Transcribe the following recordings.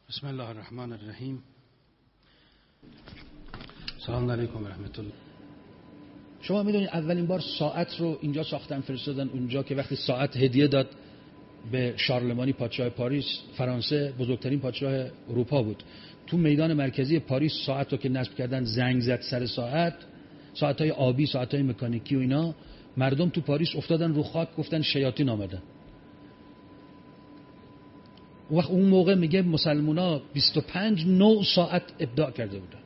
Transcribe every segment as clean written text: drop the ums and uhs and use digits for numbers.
بسم الله الرحمن الرحیم. سلام علیکم و رحمت الله. شما میدونید اولین بار ساعت رو اینجا ساختن فرستادن اونجا که وقتی ساعت هدیه داد به شارلمانی پادشاه پاریس، فرانسه بزرگترین پادشاه اروپا بود، تو میدان مرکزی پاریس ساعت رو که نصب کردن زنگ زد سر ساعت‌های آبی، ساعت‌های مکانیکی و اینا، مردم تو پاریس افتادن رو خاک، گفتن شیاطین آمدن. وقت اون موقع میگه مسلمونا 25 نوع ساعت ابداع کرده بودن.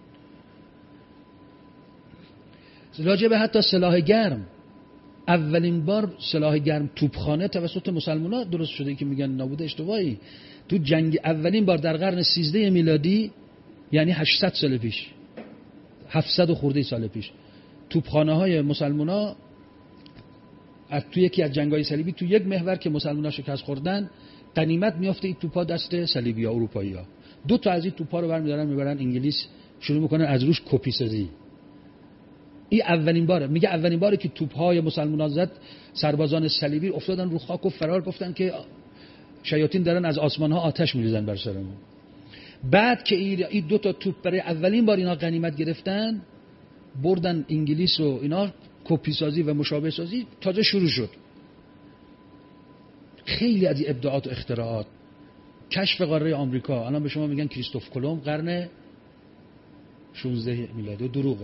راجع به حتی سلاح گرم، اولین بار سلاح گرم توپخانه توسط مسلمونا درست شده که میگن نابوده اشتباهی. تو جنگ اولین بار در قرن 13 میلادی، یعنی 800 سال پیش، 700 و خورده سال پیش، توپخانه های مسلمونا توی یکی از جنگ‌های صلیبی تو یک محور که مسلمونا شکست خوردن، غنیمت میافته این توپا دست صلیبی‌ها، اروپایی‌ها. 2 تا از این توپا رو برمی‌دارن میبرن انگلیس، شروع میکنن از روش کپی سازی. این اولین باره، میگه اولین باره که توپ‌های مسلمان‌ها زد، سربازان صلیبی افتادن رو خاک و فرار، گفتن که شیاطین دارن از آسمان‌ها آتش می‌ریزن بر سرمون. بعد که این 2 تا توپ برای اولین بار اینا غنیمت گرفتن، بردن انگلیس و اینا کپی سازی و مشابه سازی تازه شروع شد. خیلی از این ابداعات و اختراعات، کشف قاره آمریکا، الان به شما میگن کریستوف کلمب قرن 16 میلادی، دروغه.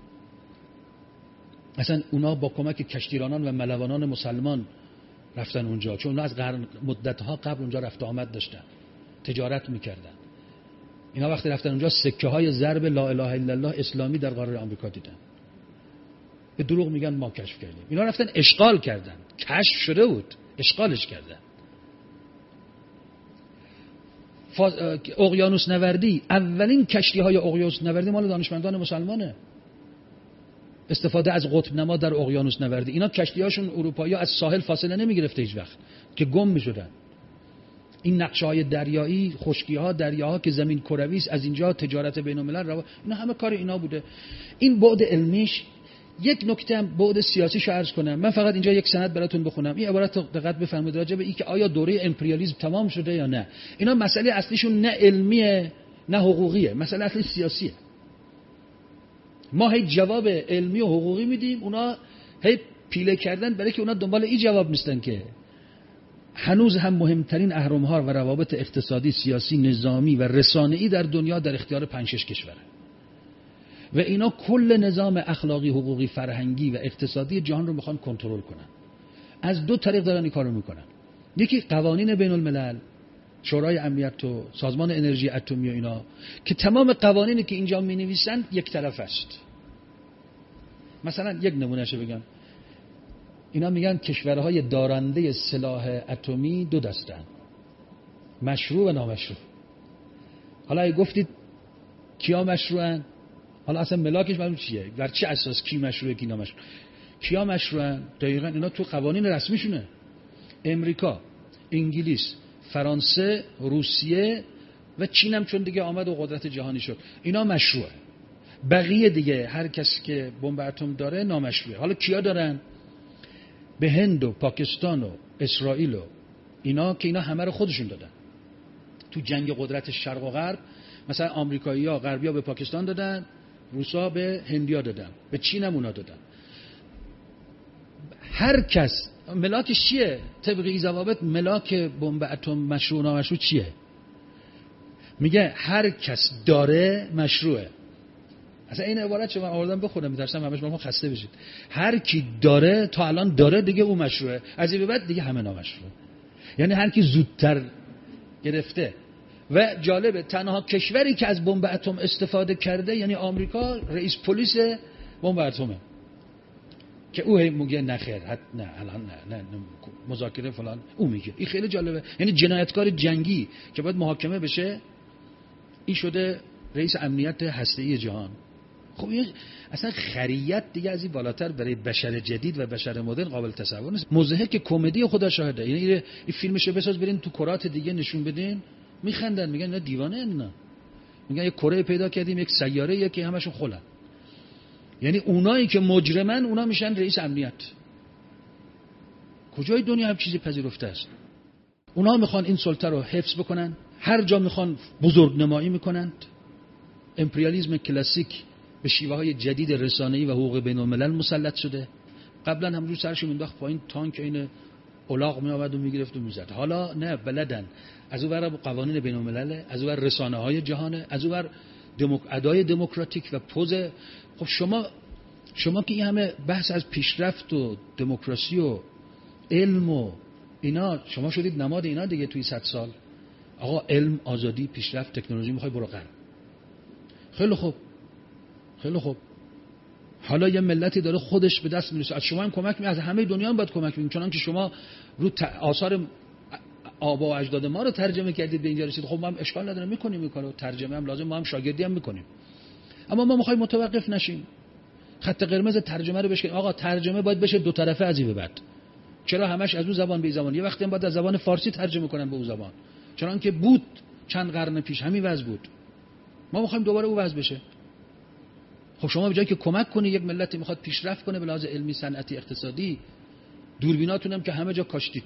اصلا اونا با کمک کشتیرانان و ملوانان مسلمان رفتن اونجا، چون اونا از مدتها قبل اونجا رفت آمد داشتن، تجارت میکردن. اینا وقتی رفتن اونجا سکه های ضرب لا اله الا الله اسلامی در قاره آمریکا دیدن. به دروغ میگن ما کشف کردیم. اینا رفتن اشغال کردن، کشف شده بود اشغالش کردن. اقیانوس نوردی، اولین کشتی های اقیانوس نوردی مال دانشمندان مسلمانه. استفاده از قطب نما در اقیانوس نوردی. اینا کشتی هاشون اروپایی ها از ساحل فاصله نمی گرفته هیچ وقت که گم می شدن. این نقشه های دریایی، خشکی ها، دریاها که زمین کروی است، از اینجا تجارت بین الملل روا، اینا همه کار اینا بوده. این بعد علمیش. یک نکته هم بعد سیاسیش عرض کنم. من فقط اینجا یک سند براتون بخونم. این عبارت دقت بفرمایید راجع به این که آیا دوره امپریالیسم تمام شده یا نه. اینا مسئله اصلیشون نه علمیه نه حقوقیه، مسئله اصلی سیاسیه. ما هی جواب علمی و حقوقی میدیم، اونا هی پیله کردن برای که اونا دنبال این جواب نیستن که هنوز هم مهمترین اهرم‌ها و روابط اقتصادی، سیاسی، نظامی و رسانه‌ای در دنیا در اختیار 5-6 کشوره. و اینا کل نظام اخلاقی، حقوقی، فرهنگی و اقتصادی جهان رو میخوان کنترل کنن. از 2 طریق دارن این کارو میکنن. یکی قوانین بین الملل، شورای امنیت و سازمان انرژی اتمی و اینا، که تمام قوانینی که اینجا مینویسن یک طرف است. مثلا یک نمونهشو بگم، اینا میگن کشورهای دارنده سلاح اتمی 2 دستن، مشروع و نامشروع. حالا اگه گفتید کیا مشروعن، حالا اصلا ملاکش معلوم چیه، بر چه اساس کی مشروعه کی نامشروع، کیا مشروعن؟ دقیقاً اینا تو قوانین رسمیشونه. امریکا، انگلیس، فرانسه، روسیه و چین هم چون دیگه آمد و قدرت جهانی شد، اینا مشروعه. بقیه دیگه هر کس که بمب اتم داره نامشروعه. حالا کیا دارن؟ به هند و پاکستان و اسرائیل و اینا، که اینا همه رو خودشون دادن تو جنگ قدرت شرق و غرب. مثلا آمریکایی‌ها، غربی‌ها به پاکستان دادن، روسا به هندیا دادن، به چین هم اونا دادن. هر کس ملاکش چیه؟ طبق این ضوابط ملاک بمب اتم مشروع نامشروع چیه؟ میگه هر کس داره مشروعه. اصلا این عبارت چه من آوردم بخونم، میترسم همش ما خسته بشید. هر کی داره، تا الان داره دیگه اون مشروعه، از این به بعد دیگه همه نامشروعه. یعنی هر کی زودتر گرفته. و جالبه تنها کشوری که از بمب اتم استفاده کرده یعنی آمریکا، رئیس پلیس بمب اتمه، که او میگه نه خیر، نه الان نه مذاکره فلان، او میگه. این خیلی جالبه. یعنی جنایتکار جنگی که باید محاکمه بشه، این شده رئیس امنیت هسته‌ای جهان. خب این اصلا خریت دیگه از این بالاتر برای بشر جدید و بشر مدرن قابل تصور نیست. مضحک که کمدی خدا شاهده. یعنی این فیلمشو بساز برین تو کرات دیگه نشون بدین، میخندن، میگن اینا دیوانه اینا. میگن یک کره پیدا کردیم، یک سیاره که همشون خلن. یعنی اونایی که مجرمن اونا میشن رئیس امنیت. کجای دنیا هم چیزی پذیرفته است؟ اونا میخوان این سلطه رو حفظ بکنن، هر جا میخوان بزرگنمایی میکنند. امپریالیسم کلاسیک به شیوه های جدید رسانه‌ای و حقوق بین الملل مسلط شده. قبلا همونجور سرش مینداخت پایین، تانک این الاغ میآمد و میگرفت و میزد. حالا نه، بلدن از اون ور قوانین بین الملل، از اون ور رسانه‌های جهانه، از اون ور ادای دموکراتیک و پوز. خب شما که این همه بحث از پیشرفت و دموکراسی و علم و اینا، شما شدید نماد اینا دیگه توی 100 سال. آقا علم، آزادی، پیشرفت، تکنولوژی، میخوای برو غرب. خیلی خوب، خیلی خوب. حالا یه ملتی داره خودش به دست میرسه، از شما هم کمک از همه دنیا هم باید کمک بگیریم، چون که شما رو آثار آبا و اجداد ما رو ترجمه کردید به اینجا رسید. خب ما هم اشکال نداره میکنیم این کارو، ترجمه هم لازم، ما هم شاگردی هم میکنیم. اما ما میخوایم متوقف نشیم، خط قرمز ترجمه رو بشکنیم. آقا ترجمه باید بشه دو طرفه از این به بعد. چرا همش از اون زبان به این زبان؟ یه وقتی هم باید از زبان فارسی ترجمه کنن به اون زبان، چون که بود چند قرن پیش همین وضع بود. ما میخوایم دوباره اون وضع بشه. خب شما به جایی که کمک کنی یک ملتی میخواد پیشرفت کنه به لحاظ علمی، صنعتی، اقتصادی، دوربیناتون هم که همه جا کاشتید.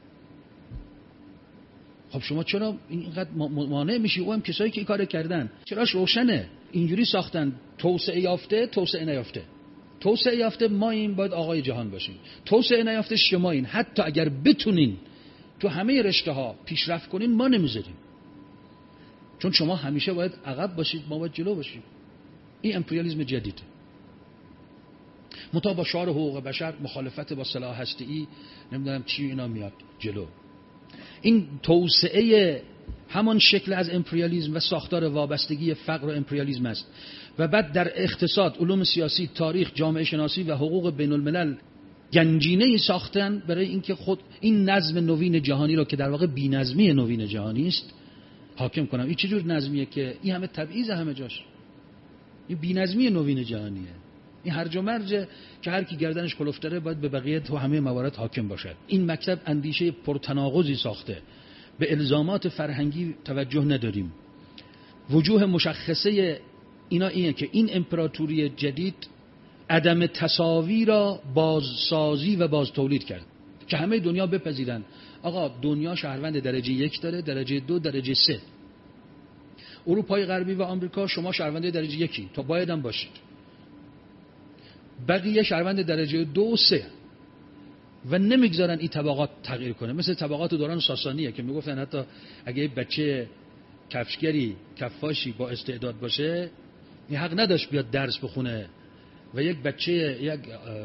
خب شما چرا اینقدر مانع میشی؟ او هم کسایی که این کارو کردن چراش روشنه، اینجوری ساختن توسعه یافته، توسعه نیافته. توسعه یافته ما این باید آقای جهان باشیم، توسعه نیافته شما این. حتی اگر بتونین تو همه رشته ها پیشرفت کنین ما نمیذاریم، چون شما همیشه باید عقب باشید، ما باید جلو باشیم. این امپریالیسم جدید مطابق با شعار حقوق بشر، مخالفت با سلاح هسته‌ای، نمیدونم چی اینا میاد جلو. این توسعه همان شکل از امپریالیسم و ساختار وابستگی فقر و امپریالیسم است. و بعد در اقتصاد، علوم سیاسی، تاریخ، جامعه شناسی و حقوق بین الملل گنجینه‌ای ساختن برای اینکه خود این نظم نوین جهانی را که در واقع بی‌نظمی نوین جهانی است حاکم کنم. این چه جور نظمیه که این همه تبعیض همه جاش؟ این بی‌نظمی نوین جهانیه. این هرج و مرج که هر کی گردنش کلفتره باید به بقیه تو همه موارد حاکم باشد. این مکتب اندیشه پرتناقضی ساخته، به الزامات فرهنگی توجه نداریم. وجوه مشخصه اینا اینه که این امپراتوری جدید عدم تساوی را بازسازی و باز تولید کرد که همه دنیا بپذیرن آقا دنیا شهروند درجه 1 داره، درجه 2، درجه 3. اروپای غربی و آمریکا شما شهروند درجه 1 تا بایدم باشید، بقیه شهروند درجه 2 و 3 و نمیگذارن این طبقات تغییر کنه. مثل طبقات دوران ساسانیه که میگفتن حتی اگه یه بچه کفشگری، کفاشی با استعداد باشه، این حق نداشت بیاد درس بخونه و یک بچه، یک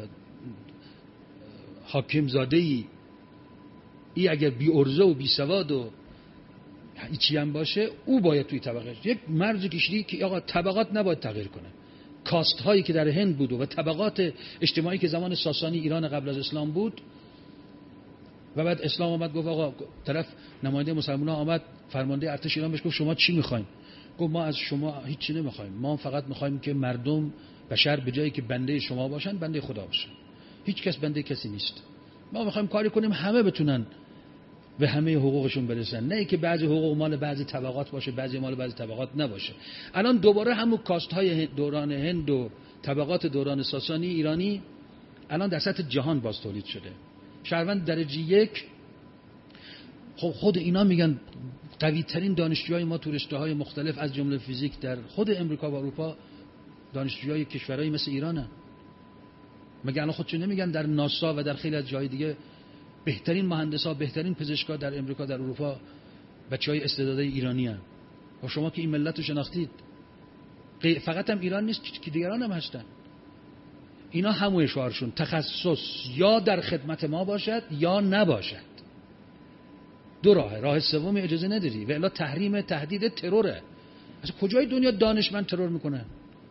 حاکم زاده‌ای، این اگر بی ارزه و بی سواد و هیچی هم باشه، او باید توی طبقه یک مرز کشیدی که آقا طبقات نباید تغییر کنه. کاست هایی که در هند بود و طبقات اجتماعی که زمان ساسانی ایران قبل از اسلام بود و بعد اسلام آمد گفت آقا، طرف نماینده مسلمان‌ها آمد، فرمانده ارتش ایران بهش گفت شما چی می‌خواید؟ گفت ما از شما هیچی نمی‌خوایم، ما فقط می‌خوایم که مردم، بشر به جایی که بنده شما باشن بنده خدا باشن. هیچ کس بنده کسی نیست. ما می‌خوایم کاری کنیم همه بتونن به همه حقوقشون برسن، نه اینکه بعضی حقوق مال بعضی طبقات باشه، بعضی مال بعضی طبقات نباشه. الان دوباره همون کاست های دوران هند و طبقات دوران ساسانی ایرانی الان در سطح جهان باز تولید شده. شهروند درجه 1. خب خود اینا میگن قوی ترین دانشجوهای ما تو رشته‌های مختلف از جمله فیزیک در خود امریکا و اروپا دانشجوهای کشورهای مثل ایرانه. مگه الان خودشون نمیگن در ناسا و در خیلی از جای دیگه بهترین مهندسا، بهترین پزشکا در امریکا، در اروپا بچهای استعدادهای ایرانی هستند؟ و شما که این ملت رو شناختید، فقط هم ایران نیست که دیگران هم هستن. اینا همون شعارشون تخصص یا در خدمت ما باشد یا نباشد. دو راه سومی اجازه نداری و الا تحریم، تهدید، تروره. از کجای دنیا دانشمند ترور میکنن؟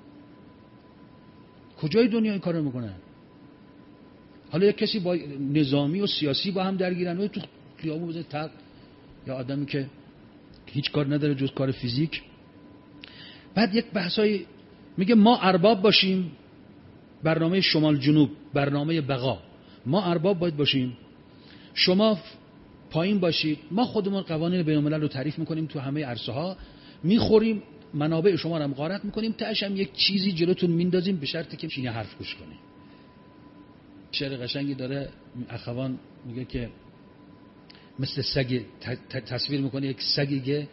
کجای دنیا این کارو میکنن؟ حالا یک کسی با نظامی و سیاسی با هم درگیرن و تو خیابون بزنه تق، یا آدمی که هیچ کار نداره جز کار فیزیک. بعد یک بحثای میگه ما ارباب باشیم، برنامه شمال جنوب، برنامه بقا، ما ارباب باید باشیم، شما پایین باشید، ما خودمون قوانین بین الملل رو تعریف میکنیم تو همه عرصه ها، میخوریم منابع شما رو هم غارت میکنیم، تاش هم یک چیزی جلوتون میندازیم به شرطی که شینه حرف گوش کنیم. شعر قشنگی داره اخوان میگه که مثل سگ تصویر میکنه یک سگی که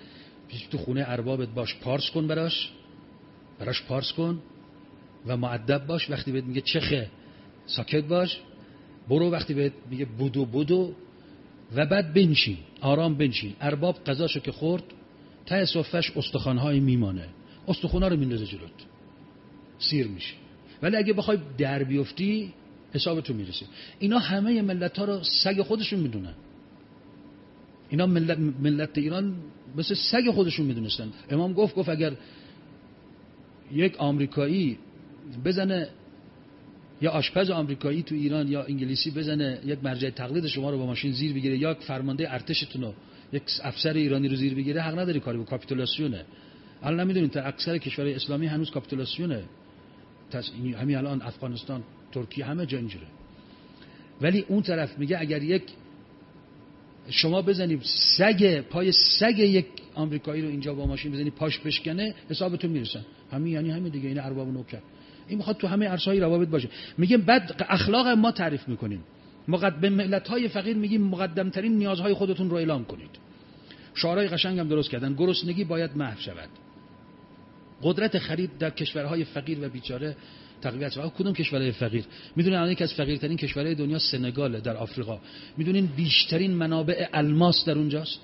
تو خونه اربابت باش، پارس کن براش پارس کن و مؤدب باش. وقتی بهت میگه چخه ساکت باش، برو. وقتی بهت میگه بودو و بعد بنشین، آرام بنشین. ارباب قضاشو که خورد ته صفش استخوان‌های میمانه، استخوان‌ها رو میندازه جلوت، سیر میشه. ولی اگه بخوای در بیفتی حسابتون میرسه. اینا همه ملت‌ها رو سگ خودشون میدونن. اینا ملت ایران مثل سگ خودشون میدونستن. امام گفت اگر یک آمریکایی بزنه، یا آشپز آمریکایی تو ایران یا انگلیسی بزنه یک مرجع تقلید شما رو با ماشین زیر بگیره، یا فرمانده ارتشتون رو، یک افسر ایرانی رو زیر بگیره، حق نداری کاری با کاپیتولاسیونه. الان نمیدونید تا اکثر کشورهای اسلامی هنوز کاپیتولاسیونه. همین الان افغانستان، ترکیه، همه جا اینجوره. ولی اون طرف میگه اگر یک شما بزنید پای سگ یک آمریکایی رو اینجا با ماشین بزنید پاش بشکنه، حسابتون میرسن. همین دیگه. این ارباب نوکر. این میخواد تو همه عرصه‌های روابط باشه. میگه بعد اخلاق ما تعریف میکنیم. به ملت‌های فقیر میگیم مقدمترین نیازهای خودتون رو اعلام کنید. شعارهای قشنگ هم درست کردن. گرسنگی باید محو شود. قدرت خرید در کشورهای فقیر و بیچاره تقویت شود. کدوم کشورهای فقیر؟ میدونین الان یکی از فقیرترین کشورهای دنیا سنگاله در آفریقا. میدونین بیشترین منابع الماس در اونجاست؟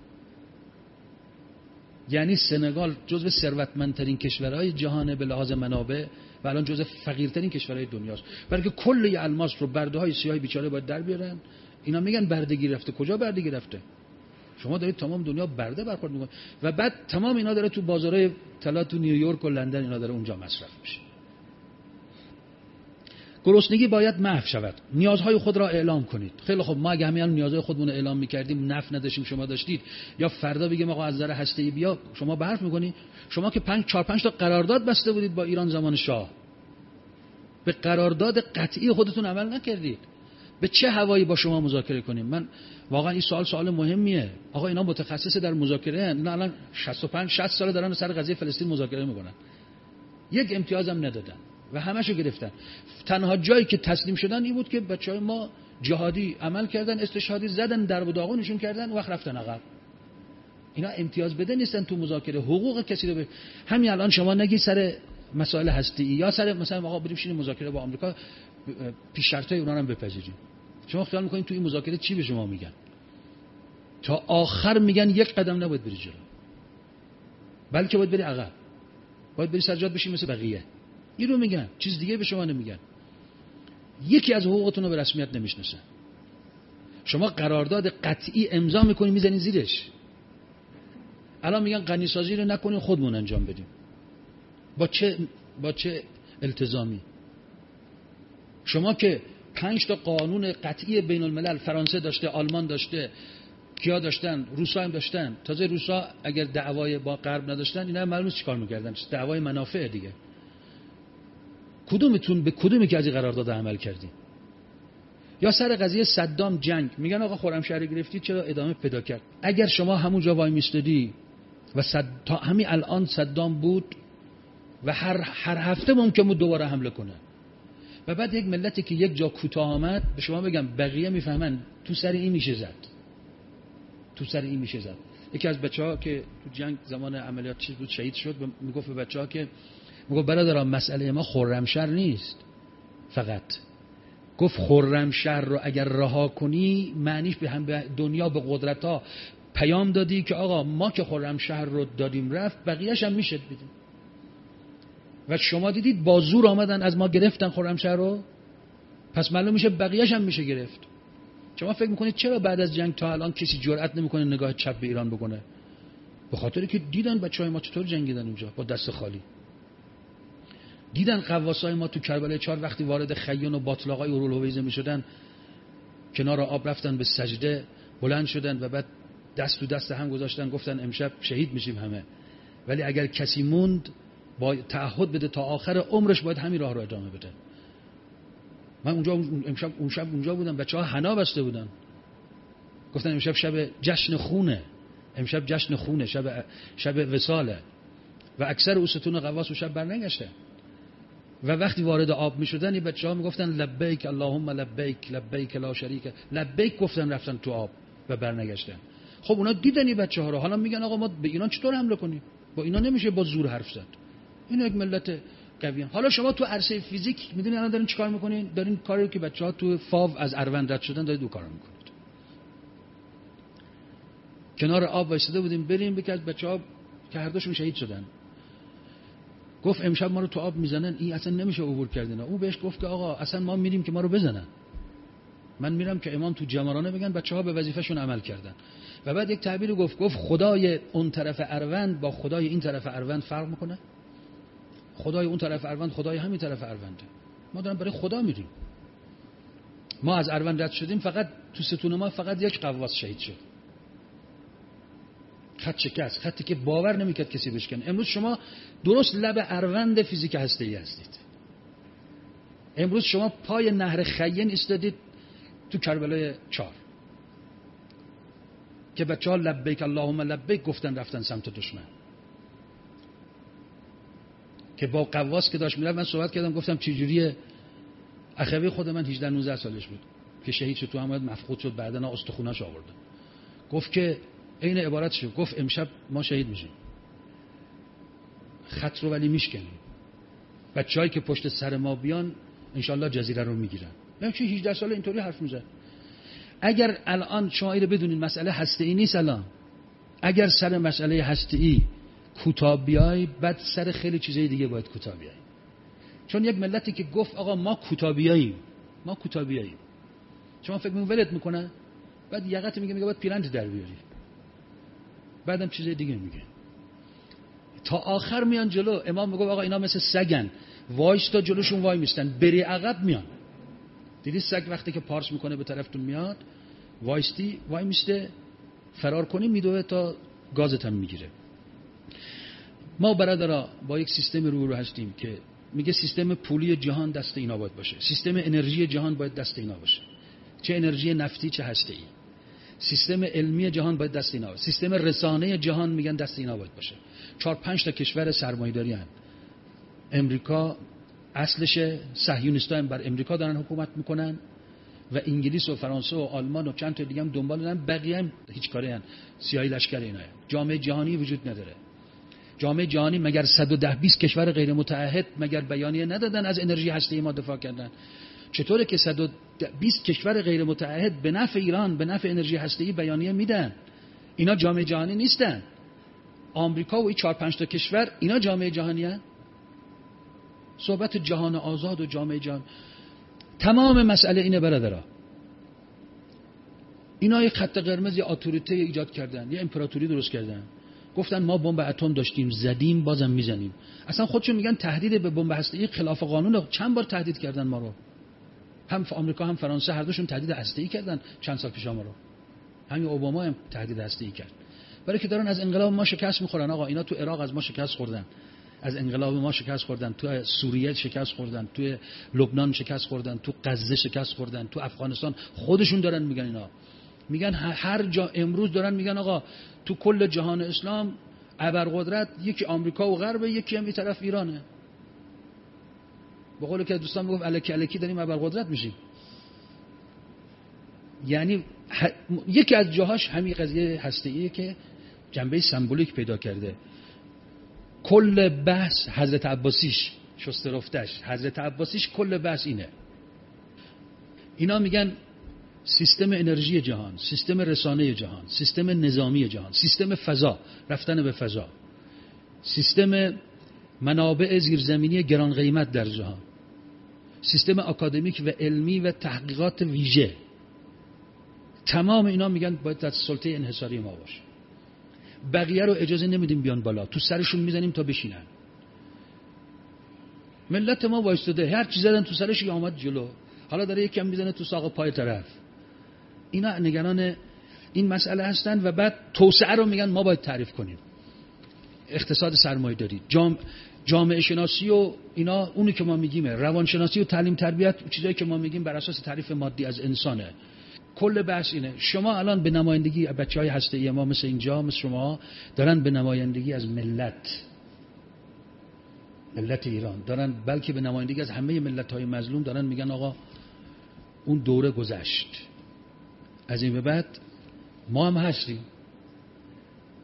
یعنی سنگال جزو ثروتمندترین کشورهای جهان به لحاظ منابع و الان جزو فقیرترین کشورهای دنیاست. برای که کل الماس رو برده‌های سیاه بیچاره باید در بیارن. اینا میگن بردگی رفته. کجا بردگی رفته؟ شما دارید تمام دنیا برده برخورد میکنید و بعد تمام اینا داره تو بازارهای طلا تو نیویورک و لندن اینا داره اونجا مصرف میشه. گرسنگی باید محو شود. نیازهای خود را اعلام کنید. خیلی خب، ما اگه همین نیازهای خودمون رو اعلام میکردیم، نفت نداشتیم، شما داشتید، یا فردا بگیم آقا از نظر هسته‌ای بیا، شما به حرف میکنی. شما که 4-5 تا قرارداد بسته بودید با ایران زمان شاه، به قرارداد قطعی خودتون عمل نکردید. به چه هوایی با شما مذاکره کنیم؟ من واقعا این سوال مهمیه. آقا اینا متخصص در مذاکره ان. اینا الان 65-60 سال دارن سر قضیه فلسطین مذاکره میکنن. یک امتیاز هم ندادن و همشو گرفتن. تنها جایی که تسلیم شدن این بود که بچهای ما جهادی عمل کردن، استشهادی زدن، درب و داغونشون کردن و وقت رفتن عقب. اینا امتیاز بده نیستن تو مذاکره. حقوق کسی رو همین الان شما نگی سر مسائل هستی یا سر مثلا آقا بریم شینیم مذاکره با آمریکا، پیش شرطای اونا رو هم بپذیریم. شما خیال میکنید تو این مذاکره چی به شما میگن؟ تا آخر میگن یک قدم نباید بری جلو، بلکه باید بری عقب، باید بری سجاد بشی مثل بقیه. این رو میگن، چیز دیگه به شما نمیگن. یکی از حقوقتون رو به رسمیت نمیشناسن. شما قرارداد قطعی امضا میکنی میزنی زیرش. الان میگن غنی سازی رو نکنین خودمون انجام بدیم. با چه التزامی؟ شما که 5 تا قانون قطعی بین الملل فرانسه داشته، آلمان داشته، کیا داشتن، روسا هم داشتن. تازه روسا اگر دعوای با غرب نداشتن اینا معلومه چیکار میکردن، دعوای منافع دیگه. کدومتون به کدومی که از این قرارداد عمل کردین؟ یا سر قضیه صدام جنگ میگن آقا خرمشهر گرفتی چرا ادامه پیدا کرد؟ اگر شما همونجا وای میستادی و تا همین الان صدام بود و هر هفته ممکن بود دوباره حمله کنه و بعد یک ملتی که یک جا کوتاه آمد، به شما بگم بقیه میفهمن تو سر این میشه زد. یکی از بچه‌ها که تو جنگ زمان عملیات چیز بود شهید شد، میگفت به بچه‌ها که میگفت برادران مسئله ما خرمشهر نیست فقط. گفت خرمشهر رو اگر رها کنی معنیش به دنیا، به قدرت‌ها پیام دادی که آقا ما که خرمشهر رو دادیم رفت، بقیه‌اش هم میشه بدیم. و شما دیدید با زور آمدن از ما گرفتن خرمشهر رو، پس معلوم میشه بقیه‌اش هم میشه گرفت. شما فکر میکنید چرا بعد از جنگ تا الان کسی جرئت نمیکنه نگاه چپ به ایران بکنه؟ به خاطری که دیدن بچهای ما چطور جنگیدن اونجا با دست خالی. دیدن قواسای ما تو کربلای 4 وقتی وارد خیون و باطلاقای اورالحویزه میشدن، کنار آب رفتن به سجده، بلند شدن و بعد دست تو دست هم گذاشتن، گفتن امشب شهید میشیم همه، ولی اگر کسی موند با تعهد بده تا آخر عمرش باید همین راه رو ادامه بده. من اون شب اونجا بودم، بچه‌ها حنا بسته بودن، گفتن امشب شب جشن خونه، شب وصاله و اکثر اوستون قواس و شب برنگشته و وقتی وارد آب میشدن این بچه‌ها میگفتن لبیک اللهم لبیک لبیک لا شریک لبیک، گفتن رفتن تو آب و برنگشتن. خب اونا دیدن این بچه‌ها رو، حالا میگن آقا ما به اینا چطور حمله کنیم؟ با اینا نمیشه با زور حرف زد. اینا یک ملت قویه. حالا شما تو عرصه فیزیک میدونید الان دارین چیکار میکنین؟ دارین کاری که بچه‌ها تو فاو از اروند رد شدن دارید دو کارا میکنید. کنار آب وایساده بودیم بریم یکی از بچه‌ها که هر دوشون شهید شدن گفت امشب ما رو تو آب میزنن، این اصلا نمیشه عبور کردن. او بهش گفت که آقا اصلا ما میریم که ما رو بزنن، من میرم که امام تو جمرانه بگن بچه‌ها به وظیفه‌شون عمل کردن. و بعد یک تعبیر گفت خدای اون طرف اروند با خدای این طرف اروند فرق میکنه؟ خدای اون طرف اروند خدای همین طرف ارونده. ما داریم برای خدا میریم. ما از اروند رد شدیم، فقط تو ستون ما فقط یک قواس شهید شد، خط شکست، خطی که باور نمیکرد کسی بشکنه. امروز شما درست لب اروند فیزیک هسته‌ای هستید. امروز شما پای نهر خیین ایستادید تو کربلای 4 که بچه‌ها لبیک اللهم لبیک گفتن رفتن سمت دشمن. که با قواس که داشت میرفت من صحبت کردم، گفتم چه جوریه. اخوی خود من 18 19 سالش بود که شهید شد تو عملیات، مفقود شد، بعداً استخوناش آوردن. گفت که این عبارت شد، گفت امشب ما شهید میشیم، خط رو ولی میشکنیم، بچه‌هایی که پشت سر ما بیان انشالله جزیره رو میگیرن. نه چه 18 ساله اینطوری حرف میزنه. اگر الان شما اینو بدونید مسئله هسته‌ای نیست، الان اگر سر مسئله هسته‌ای کوتاه بیای، بعد سر خیلی چیزای دیگه باید کوتاه بیای. چون یک ملتی که گفت آقا ما کوتاه بیاییم، ما کوتاه بیاییم، شما فکر می‌کنید ولت میکنه؟ بعد یقت میگه باید پیرنج در بیاری، بعدم چیزای دیگه میگه. تا آخر میان جلو. امام میگه آقا اینا مثل سگن، وایس تا جلوشون وای میستن، بری عقب میان. دیدی سگ وقتی که پارس میکنه به طرفتون میاد، وایستی وای میسته، فرار کنی میدوه تا گازت هم میگیره. ما برادرها با یک سیستم رو هستیم که میگه سیستم پولی جهان دست اینا باید باشه، سیستم انرژی جهان باید دست اینا باشه، چه انرژی نفتی چه هسته‌ای. سیستم علمی جهان باید دست اینا باشه، سیستم رسانه جهان میگن دست اینا باید باشه. 4-5 تا کشور سرمایه‌داری هستند. امریکا اصلش صهیونیست‌ها بر امریکا دارن حکومت میکنن و انگلیس و فرانسه و آلمان و چند تا دیگه هم دنبال دارن، بقیه هم هیچ کاری ان، سیاهی لشکر اینا. جامعه جهانی وجود نداره. جامعه جهانی مگر 110-20 کشور غیر متعهد مگر بیانیه ندادن از انرژی هسته‌ای ما دفاع کردن؟ چطوره که 120 کشور غیر متعهد به نفع ایران به نفع انرژی هسته‌ای بیانیه میدن؟ اینا جامعه جهانی نیستن. آمریکا و این 4-5 تا کشور اینا جامعه جهانی هستند. صحبت جهان آزاد و جامعه جهان، تمام مسئله اینه برادرها. اینا یک خط قرمز، یه اتوریته ایجاد کردن، یه امپراتوری درست کردن، گفتن ما بمب اتم داشتیم زدیم بازم میزنیم. اصلا خودشون میگن تهدید به بمب هسته‌ای خلاف قانونه. چند بار تهدید کردن ما رو، هم آمریکا هم فرانسه هر دوشون تهدید هسته‌ای کردن چند سال پیش ما رو. همین اوباما هم تهدید هسته‌ای کرد، برای که دارن از انقلاب ما شکست میخورن. آقا اینا تو عراق از ما شکست خوردن، از انقلاب ما شکست خوردن، تو سوریه شکست خوردن، تو لبنان شکست خوردن، تو غزه شکست خوردن، تو افغانستان. خودشون دارن میگن، اینا میگن هر جا امروز دارن میگن آقا تو کل جهان اسلام ابرقدرت یکی آمریکا و غرب، یکی هم این طرف ایرانه. به قول که دوستان میگفت الکی الکی داریم ابرقدرت میشیم. یعنی یکی از جاهاش همین قضیه هسته‌ایه که جنبه سمبولیک پیدا کرده. کل بحث حضرت عباسیش شسته رفتش، حضرت عباسیش کل بحث اینه. اینا میگن سیستم انرژی جهان، سیستم رسانه جهان، سیستم نظامی جهان، سیستم فضا، رفتن به فضا، سیستم منابع زیرزمینی گران قیمت در جهان، سیستم اکادمیک و علمی و تحقیقات ویژه. تمام اینا میگن باید در سلطه انحصاری ما باشه. بقیه رو اجازه نمیدیم بیان بالا، تو سرشون میزنیم تا بشینن. ملت ما وایستاده، هر چی زدن تو سرش آمد جلو، حالا داره یکم میزنه تو ساق پای طرف. اینا نگران این مسئله هستن و بعد توسعه رو میگن ما باید تعریف کنیم. اقتصاد سرمایه‌داری، جامعه شناسی و اینا، اونی که ما میگیم روانشناسی و تعلیم تربیت، چیزایی که ما میگیم بر اساس تعریف مادی از انسانه. کل بحث اینه. شما الان به نمایندگی بچهای هسته‌ای ما مثل اینجا مثل شما دارن به نمایندگی از ملت ایران دارن، بلکه به نمایندگی از همه ملت‌های مظلوم دارن میگن آقا اون دوره گذشت، از این به بعد ما هم هستیم.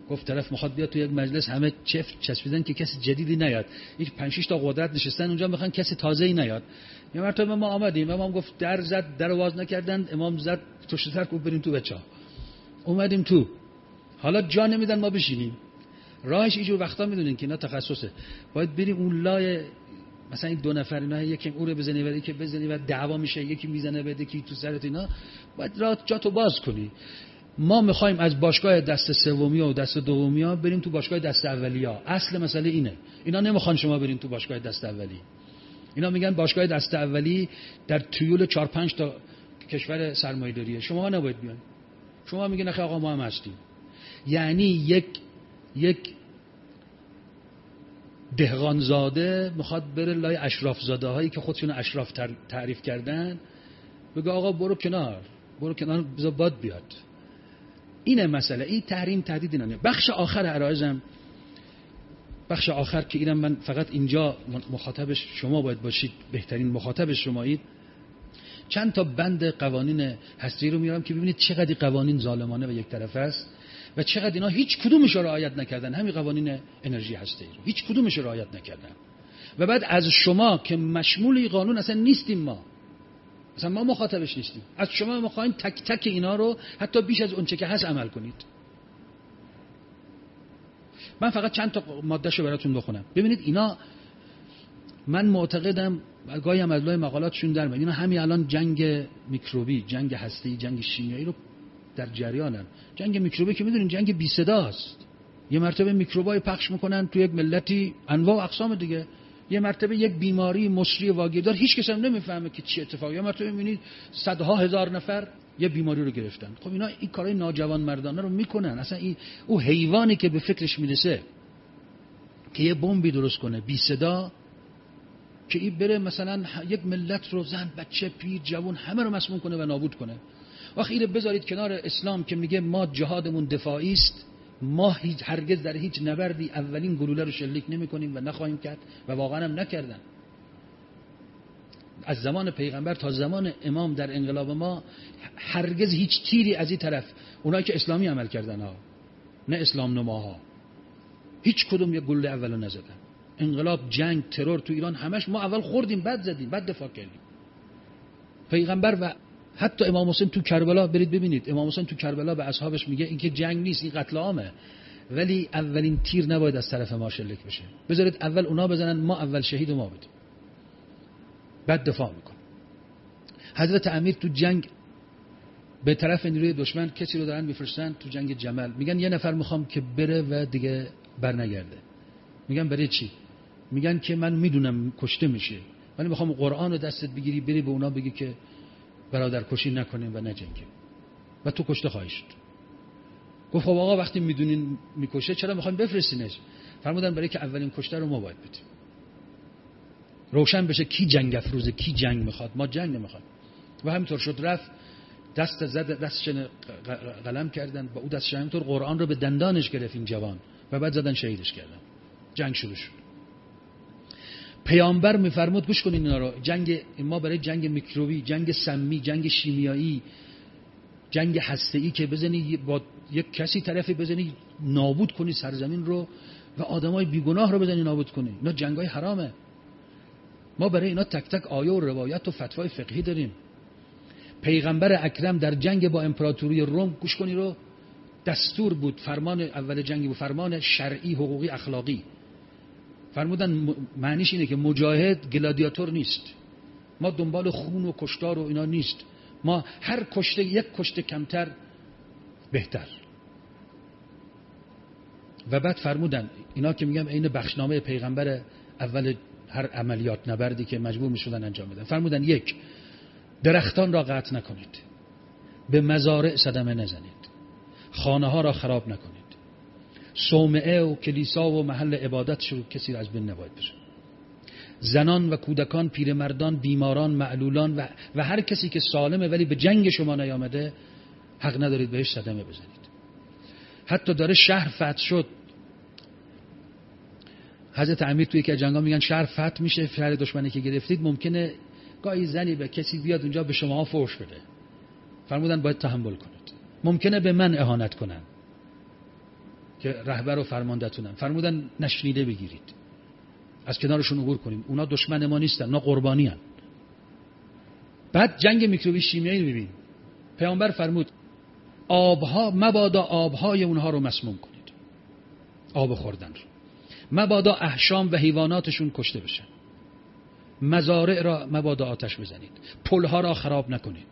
گفت طرف میخواد بیاد تو یک مجلس همه چفت چسبیدن که کسی جدیدی نیاد، یک 5 6 تا قدرت نشستن اونجا میخوان کسی تازه‌ای نیاد. یه مرتبه ما آمدیم، امام گفت در زد، در واز نکردن، امام زد پشت سر گفت بریم تو بچه‌ها. اومدیم تو، حالا جا نمیدن ما بشینیم. راهش اینجور وقتا میدونین که اینا تخصصه، باید بریم اون لای مثلا این 2 نفر اینا یکی اون رو بزنی بعد یکی بزنی بعد دعوا میشه، یکی میزنه بعد یکی تو سرت، اینا باید راه جاتو باز کنی. ما میخوایم از باشگاه دست سومی و دست دومی ها بریم تو باشگاه دست اولی ها. اصل مسئله اینه، اینا نمیخوان شما برین تو باشگاه دست اولی. اینا میگن باشگاه دست اولی در تیول 4 5 تا کشور سرمایه‌داریه، شما نباید بیان. شما میگن آخه آقا ما هم هستیم. یعنی یک دهقانزاده میخواد بره لای اشراف زاده هایی که خودشون اشراف تعریف کردن، بگه آقا برو کنار بذار باد بیاد. اینه مسئله، این تحریم تهدید اینه. بخش آخر عرایزم، بخش آخر که اینم من فقط اینجا مخاطبش شما باید باشید، بهترین مخاطبش شمایید. چند تا بند قوانین هستی رو میارم که ببینید چقدر قوانین ظالمانه و یک طرفه است و چقدر اینا هیچ کدومش رو رعایت نکردن. همین قوانین انرژی هستی رو هیچ کدومش رو رعایت نکردن. و بعد از شما که مشمول این قانون اصلا نیستیم، ما اصلا ما مخاطبش نیستیم، از شما میخوایم تک تک اینا رو حتی بیش از اونچه که هست عمل کنید. من فقط چند تا مادهشو براتون بخونم. ببینید اینا، من معتقدم گاهی هم از لای مقالاتشون در میاد، اینا همین الان جنگ میکروبی، جنگ هستی، جنگ شیمیایی رو در جریانن. جنگ میکروبی که میدونین جنگ بی صداست. یه مرتبه میکروبای پخش میکنن تو یک ملتی انواع و اقسام دیگه، یه مرتبه یک بیماری مصری واگیردار هیچ کس هم نمیفهمه که چی اتفاقی، یه مرتبه میبینید صدها هزار نفر یه بیماری رو گرفتن. خب اینا این کارهای ناجوان مردانه رو میکنن. اصلا این او حیوانی که به فکرش میرسه که یه بمبی درست کنه بی صدا، که این بره مثلا یک ملت رو، زن بچه پیر جوان همه رو مسموم کنه و نابود کنه. آخه اینو بذارید کنار اسلام که میگه ما جهادمون دفاعی است، ما هرگز در هیچ نبردی اولین گلوله رو شلیک نمی‌کنیم و نخواهیم کرد و واقعا هم نکردن. از زمان پیغمبر تا زمان امام در انقلاب ما هرگز هیچ تیری از این طرف، اونایی که اسلامی عمل کردن ها، نه اسلام نماها، هیچ کدوم یک گلوله اولو نزدن. انقلاب، جنگ، ترور تو ایران همش ما اول خوردیم بعد زدیم بعد دفاع کردیم. پیغمبر و حتی امام حسین تو کربلا، برید ببینید امام حسین تو کربلا به اصحابش میگه این که جنگ نیست، این قتل عامه، ولی اولین تیر نباید از طرف ما شلیک بشه، بذارید اول اونا بزنن، ما اول شهید و ما بدیم بعد دفاع میکن. حضرت امیر تو جنگ به طرف نیروی دشمن کسی رو دارن میفرستن تو جنگ جمل، میگن یه نفر میخوام که بره و دیگه برنگرده. میگن برای چی؟ میگن که من میدونم کشته میشه ولی میخوام قرآن رو دستت بگیری بری به اونا بگی که برادر کشی نکنیم و نجنگیم و تو کشته خواهی شد. گفت خب آقا وقتی میدونین میکشه چرا میخوایم بفرستینش؟ فرمودن برای که اولین کشته رو ما باید بدیم، روشن بشه کی جنگ افروزه، کی جنگ میخواد، ما جنگ نمیخواد. و همینطور شد، رفت دستش قلم کردن، با او دستش همینطور قرآن رو به دندانش گرفت این جوان و بعد زدن شهیدش کردن. جنگ شروع شد. پیامبر میفرمود گوش کنین اینا رو، جنگ ما برای جنگ میکروبی، جنگ سمی، جنگ شیمیایی، جنگ هسته‌ای که بزنی با یک کسی طرفی بزنی نابود کنی سرزمین رو و آدمای بیگناه رو بزنی نابود کنی، اینا جنگای حرامه. ما برای اینا تک تک آیه و روایت و فتوای فقهی داریم. پیغمبر اکرم در جنگ با امپراتوری روم، گوش کنی رو، دستور بود، فرمان اول جنگی بود، فرمان شرعی حقوقی اخلاقی. فرمودن معنیش اینه که مجاهد گلادیاتور نیست، ما دنبال خون و کشتار و اینا نیست، ما هر کشته یک کشته کمتر بهتر. و بعد فرمودن اینا که میگم این بخشنامه پیغمبر اول هر عملیات نبردی که مجبور میشدن انجام بدن، فرمودن یک، درختان را قطع نکنید، به مزارع صدمه نزنید، خانه ها را خراب نکنید، صومعه و کلیسا و محل عبادت شروع کسی را از بین نباید بره، زنان و کودکان، پیرمردان، بیماران، معلولان و هر کسی که سالمه ولی به جنگ شما نیامده حق ندارید بهش صدمه بزنید. حتی داره شهر فتح شد، حضرت امیر توی که جنگا میگن شهر فتح میشه، شهر دشمنی که گرفتید ممکنه گاهی زنی به کسی بیاد اونجا به شما فحش بده، فرمودن باید تحمل کنید، ممکنه به من اهانت کنن، که رهبر و فرماندهتونم، فرمودن نشنیده بگیرید، از کنارشون عبور کنید، اونا دشمن ما نیستن، اونا قربانی هن. بعد جنگ میکروبی شیمیایی ببین، پیامبر فرمود آبها مبادا آبهای اونها رو مسموم کنید، آب خوردن رو، مبادا احشام و حیواناتشون کشته بشن، مزارع را مبادا آتش بزنید، پلها را خراب نکنید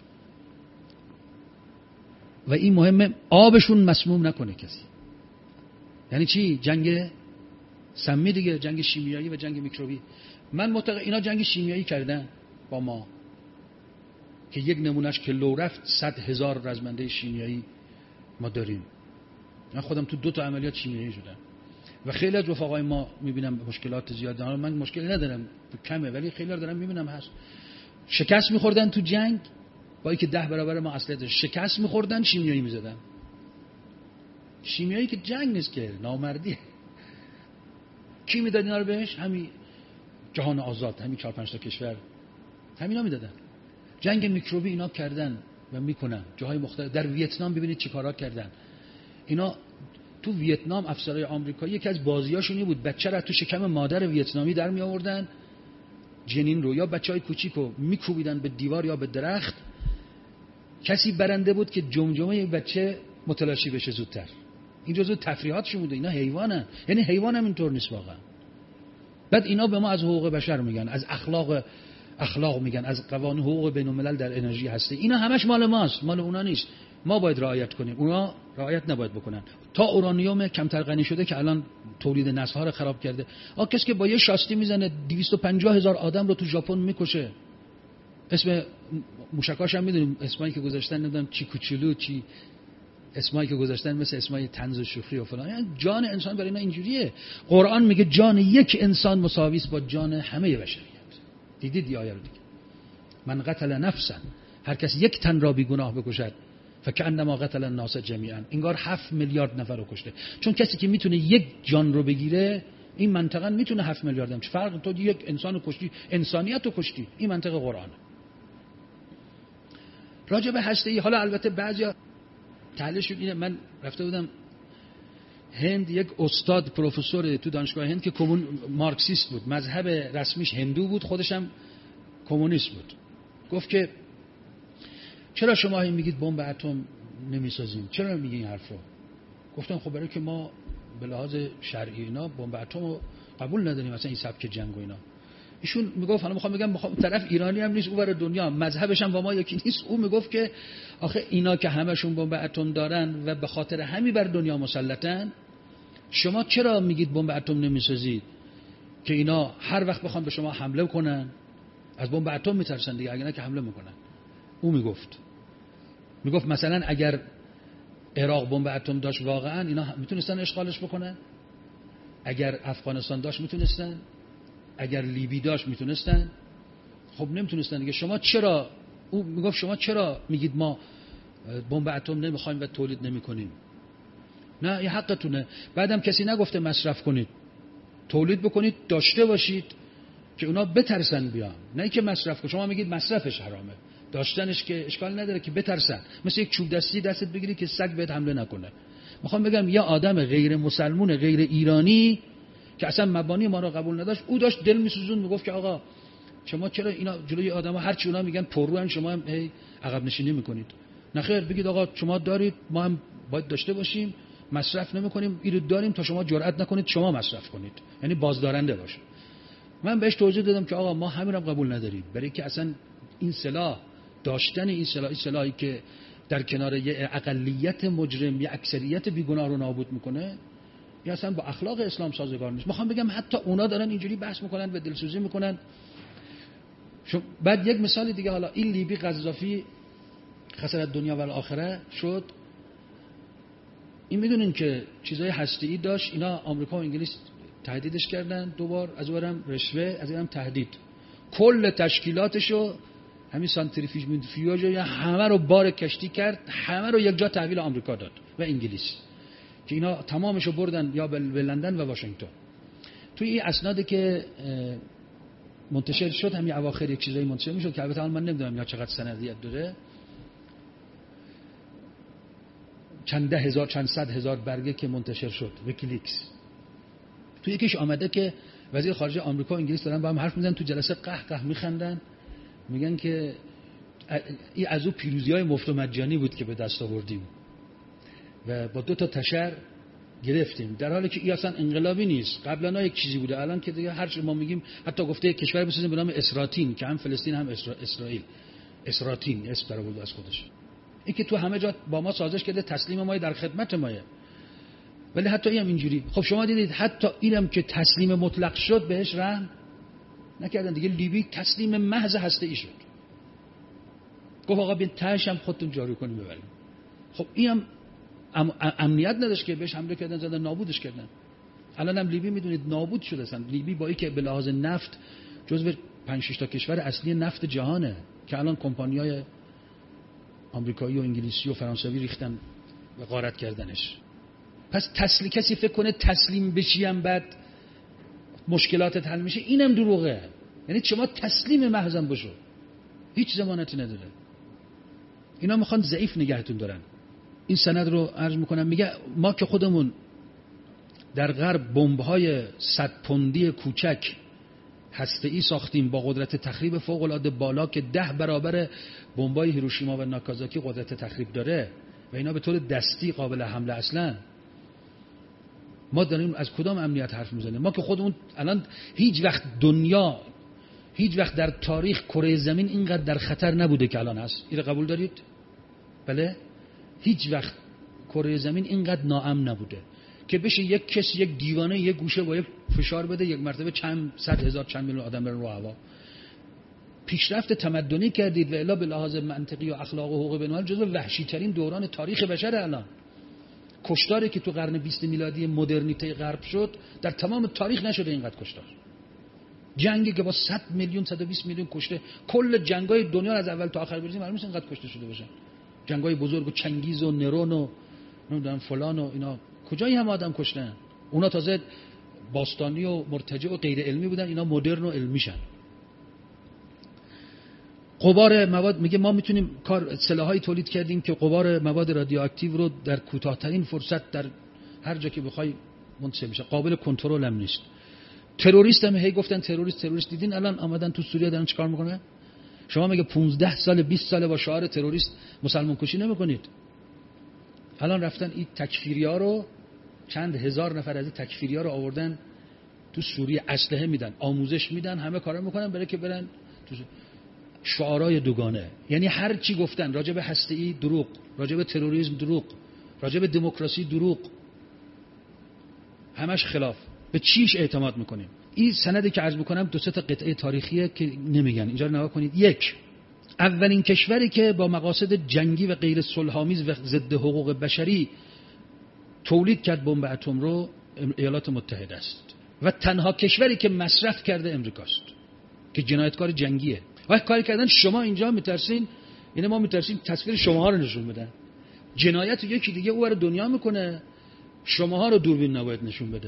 و این مهمه آبشون مسموم نکنه کسی. یعنی چی؟ جنگ سمی دیگه، جنگ شیمیایی و جنگ میکروبی. من معتقد اینا جنگ شیمیایی کردن با ما که یک نمونهش که لو رفت 100,000 رزمنده شیمیایی ما داریم. من خودم تو 2 عملیات شیمیایی شدم و خیلی از رفقای ما میبینم مشکلات زیاد دارن. من مشکلی ندارم، کمه، ولی خیلی ها دارم میبینم هست شکست میخوردن تو جنگ، با اینکه 10 برابر ما اسلحه داشت، شکست میخوردن، شیمیایی میزدن. شیمیایی که جنگ نیست که، نامردیه. کی میداد اینا رو بهش؟ همین جهان آزاد، همین 4-5 تا کشور همینا میدادن. جنگ میکروبی اینا کردن و میکنن جاهای مختلف. در ویتنام ببینید چه کارا کردن اینا. تو ویتنام افسرهای آمریکایی یکی از بازیاشون بود بچه را تو شکم مادر ویتنامی در می آوردن، جنین رو یا بچهای کوچیکو میکوبیدن به دیوار یا به درخت. کسی برنده بود که جمجمه بچه متلاشی بشه زودتر. این جزو تفریحاتشون بود. اینا حیوانن، یعنی حیوان هم اینطور نیست واقعا. بعد اینا به ما از حقوق بشر میگن، از اخلاق میگن، از قوانین حقوق بین الملل در انرژی هسته. اینا همش مال ماست، مال اونا نیست. ما باید رعایت کنیم، اونا رعایت نباید بکنن. تا اورانیوم کمتر غنی شده که الان تولید نسل‌ها رو خراب کرده. کسی که با یه شاستی میزنه 250,000 آدم رو تو ژاپن میکشه. اسم موشکاش هم میدونیم، اسمایی که گذاشتن نمیدونم چی کوچولو چی، اسمایی که گذاشتن مثل اسمای طنز و شوخی و فلان. یعنی جان انسان برای اینا اینجوریه. قرآن میگه جان یک انسان مساوی است با جان همه بشریت. دیدید این آیه رو دیگه؟ من قتل نفسا، هر کس یک تن را بی گناه بکشد فکأنما قتل الناس جمیعا، انگار 7 میلیارد نفر رو کشته. چون کسی که میتونه یک جان رو بگیره، این منطقه میتونه 7 میلیارد هم. چه فرق؟ تو یک انسان رو کشتی، انسانیت رو کشتی. این منطقه قرآن. راجع به هسته ای، حالا البته بعضیا تحلیلشون اینه. من رفته بودم هند، یک استاد پروفسور تو دانشگاه هند که مارکسیست بود، مذهب رسمیش هندو بود، خودش هم کمونیست بود. گفت که چرا شما میگید بمب اتم نمیسازیم؟ چرا میگین این حرفو؟ گفتم خب برای که ما به لحاظ شرعی اینا بمب اتم رو قبول نداریم، مثلا این سبک جنگ و اینا. ایشون میگفت، حالا میخوام بگم طرف ایرانی هم نیست، اونور دنیا مذهبش هم با ما یکی نیست. اون میگفت که آخه اینا که همشون بمب اتم دارن و به خاطر همین بر دنیا مسلطن، شما چرا میگید بمب اتم نمیسازید؟ که اینا هر وقت بخوان به شما حمله کنن از بمب اتم میترسن دیگه، اگه نه که حمله میکنن. اون میگفت مثلا اگر عراق بمب اتم داشت واقعا اینا میتونستن اشغالش بکنن، اگر افغانستان داشت میتونستن، اگر لیبی داشت میتونستن. خب نمیتونستن دیگه. شما چرا، او میگفت شما چرا میگید ما بمب اتم نمیخوایم و تولید نمیکنیم؟ نه، این حقتونه. بعدم کسی نگفته مصرف کنید، تولید بکنید، داشته باشید که اونا بترسن بیان، نه اینکه مصرف کنید. شما میگید مصرفش حرامه، داشتنش که اشکال نداره که بترسن. مثل یک چوب دستی دستت بگیری که سگ بهت حمله نکنه. میخوام بگم یه آدم غیر مسلمون، غیر ایرانی که اصلا مبانی ما رو قبول نداشت، او داشت دل میسوزون، میگفت که آقا شما چرا اینا جلوی آدما هر چی اونا میگن پرروان، شما هم هی عقب نشینی میکنید؟ نخیر، بگید آقا شما دارید، ما هم باید داشته باشیم، مصرف نمیکنیم، اینو داریم تا شما جرئت نکنید شما مصرف کنید، یعنی بازدارنده باشه. من بهش توضیح دادم که آقا ما همین رو قبول نداریم، برای که اصلا این سلاح، داشتن این سلاحی که در کنار یه اقلیت مجرم یا اکثریت بیگناه رو نابود میکنه، یا اصلا با اخلاق اسلام سازگار نیست. میخوام بگم حتی اونا دارن اینجوری بحث میکنن و دلسوزی میکنن. بعد یک مثال دیگه، حالا این لیبی قذافی خسارت دنیا و آخره شد. این میدونین که چیزای هسته‌ای داشت، اینا آمریکا و انگلیس تهدیدش کردن دوبار، از اونم رشوه، از اینم تهدید. کل تشکیلاتشو همین سانتریفیوژ یا همه رو بار کشتی کرد، همه رو یک جا تحویل آمریکا داد و انگلیس، که اینا تمامشو بردن یا به لندن و واشنگتن. توی این اسنادی که منتشر شد، همین اواخر یک چیزایی منتشر میشد که البته من نمیدونم یا چقدر سندیت داره. چند ده هزار چند صد هزار برگه که منتشر شد، ویکیلیکس. تو یکیش آمده که وزیر خارجه آمریکا و انگلیس دارن با هم حرف میزنن، تو جلسه قهقه میخندن، میگن که این از اون پیروزی‌های مفت و مجانی بود که به دست آوردیم و با 2 تا تشر گرفتیم، در حالی که این اصلا انقلابی نیست. قبلا یک چیزی بوده، الان که دیگه هر چی ما میگیم، حتی گفته کشور بسازیم به نام اسراتین که هم فلسطین هم اسرائیل. اسراتین اسم در آورد از خودش. این که تو همه جا با ما سازش کرده، تسلیم ما در خدمت مایه. ولی حتی این هم اینجوری. خب شما دیدید حتی اینم که تسلیم مطلق شد بهش رحم نکردن دیگه. لیبی تسلیم محض هسته‌ای شد. گفت آقا بین تهش هم خودتون جارو کنیم ببریم. خب اینم امنیت نداشت که بهش حمله کردن، زدن نابودش کردن. الان هم لیبی میدونید نابود شده اصلا. لیبی با اینکه به لحاظ نفت جزو 5-6 تا کشور اصلی نفت جهانه که الان کمپانی‌های آمریکایی و انگلیسی و فرانسوی ریختن و غارت کردنش. پس کسی فکر کنه تسلیم بشی هم بعد مشکلاتت حل میشه، اینم دروغه. یعنی شما تسلیم محضم بشو، هیچ ضمانتی نداره. اینا میخوان ضعیف نگهتون دارن. این سند رو عرض میکنم، میگه ما که خودمون در غرب بمب‌های 100 پوندی کوچک هسته‌ای ساختیم با قدرت تخریب فوق‌العاده بالا که 10 برابر بمب‌های هیروشیما و ناکازاکی قدرت تخریب داره و اینا به طور دستی قابل حمله اصلا. ما داریم از کدام امنیت حرف میزنیم؟ ما که خودمون الان هیچ وقت در تاریخ کره زمین اینقدر در خطر نبوده که الان هست. این قبول دارید؟ بله؟ هیچ وقت کره زمین اینقدر ناامن نبوده که بشه یک کس، یک دیوانه، یک گوشه با یک فشار بده یک مرتبه چند صد هزار چند میلیون آدم برن رو هوا. پیشرفت تمدنی کردید و الا به لحاظ منطقی و اخلاق و حقوق بین‌الملل جزو وحشی ترین دوران تاریخ بشر. الان کشتاری که تو قرن 20 میلادی مدرنیته غرب شد در تمام تاریخ نشده اینقدر کشتار. جنگی که با 100 میلیون 120 میلیون کشته، کل جنگ‌های دنیا از اول تا آخر بریزیم معلوم نیست اینقدر کشته شده باشن. جنگ‌های بزرگ و چنگیز و نرون و نمیدونم فلان و اینا کجایی هم آدم کشتن. اونا تازه باستانی و مرتجع و غیر علمی بودن، اینا مدرن و علمیشن. غبار مواد، میگه ما میتونیم سلاحایی تولید کردیم که غبار مواد رادیواکتیو رو در کوتاه‌ترین فرصت در هر جا که بخوای منتشر میشه، قابل کنترل هم نیست. تروریست هم هی گفتن تروریست دیدین الان آمدن تو سوریه دارن چیکار میکنن؟ شما میگه 15 سال 20 سال با شعار تروریست مسلمان کشی نمیکنید. الان رفتن این تکفیریا رو، چند هزار نفر از این تکفیریا رو آوردن تو سوریه، اسلحه میدن، آموزش میدن، همه کارا میکنن برای که برن تو شعارهای دوگانه. یعنی هر چی گفتن راجع به هسته‌ای دروغ، راجع به تروریسم دروغ، راجع به دموکراسی دروغ، همش خلاف. به چیش اعتماد میکنیم؟ این سندی که عرض میکنم 2-3 تا قطعه تاریخیه که نمیگن، اینجا رو نگاه کنید. 1. اولین کشوری که با مقاصد جنگی و غیر صلح‌آمیز و ضد حقوق بشری تولید کرد بمب اتم رو ایالات متحده است و تنها کشوری که مصرف کرده امریکاست که جنایتکار جنگیه. و کاری کردن شما اینجا میترسین، یعنی ما میترسیم تصویر شماها رو نشون بدن. جنایت یکی دیگه اون رو دنیا میکنه، شماها رو دوربین نباید نشون بده.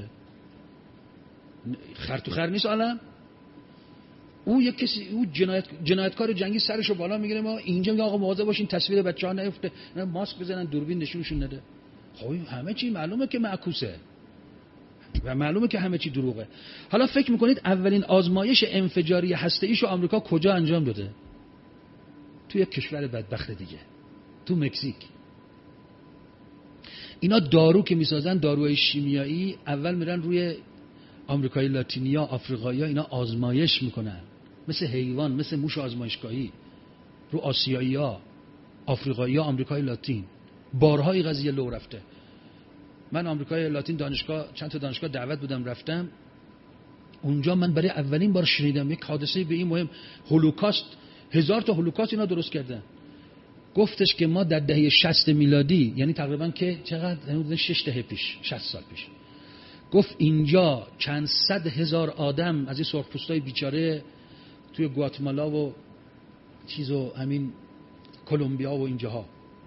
خر تو خر نیست عالم. او یک کسی، او جنایتکار جنگی سرشو بالا میگیره، ما اینجا میگه آقا مواظب باشین تصویر بچه‌ها نیفته، ماسک بزنن دوربین نشونشون نده. خب همه چی معلومه که معکوسه و معلومه که همه چی دروغه. حالا فکر میکنید اولین آزمایش انفجاری هسته‌ایشو آمریکا کجا انجام داده؟ تو یک کشور بدبخت دیگه، تو مکزیک. اینا دارو که میسازن، داروهای شیمیایی، اول میرن روی آمریکای لاتینیا، آفریقایی ها، اینا آزمایش میکنن مثل حیوان، مثل موش آزمایشگاهی رو آسیایی ها، آفریقایی ها، آمریکای لاتین. بارها این قضیه لو رفته. من آمریکای لاتین دانشگاه، چند تا دانشگاه دعوت بودم رفتم اونجا، من برای اولین بار شنیدم یک حادثه به این مهم، هولوکاست، 1000 تا هولوکاست اینا درست کردن. گفتش که ما در دهه 60 میلادی، یعنی تقریبا که چقدر 6 دهه پیش، 60 سال پیش، گفت اینجا چند صد هزار آدم از این سرخپوستای بیچاره توی گواتمالا و چیزو همین کلمبیا و اینجاها،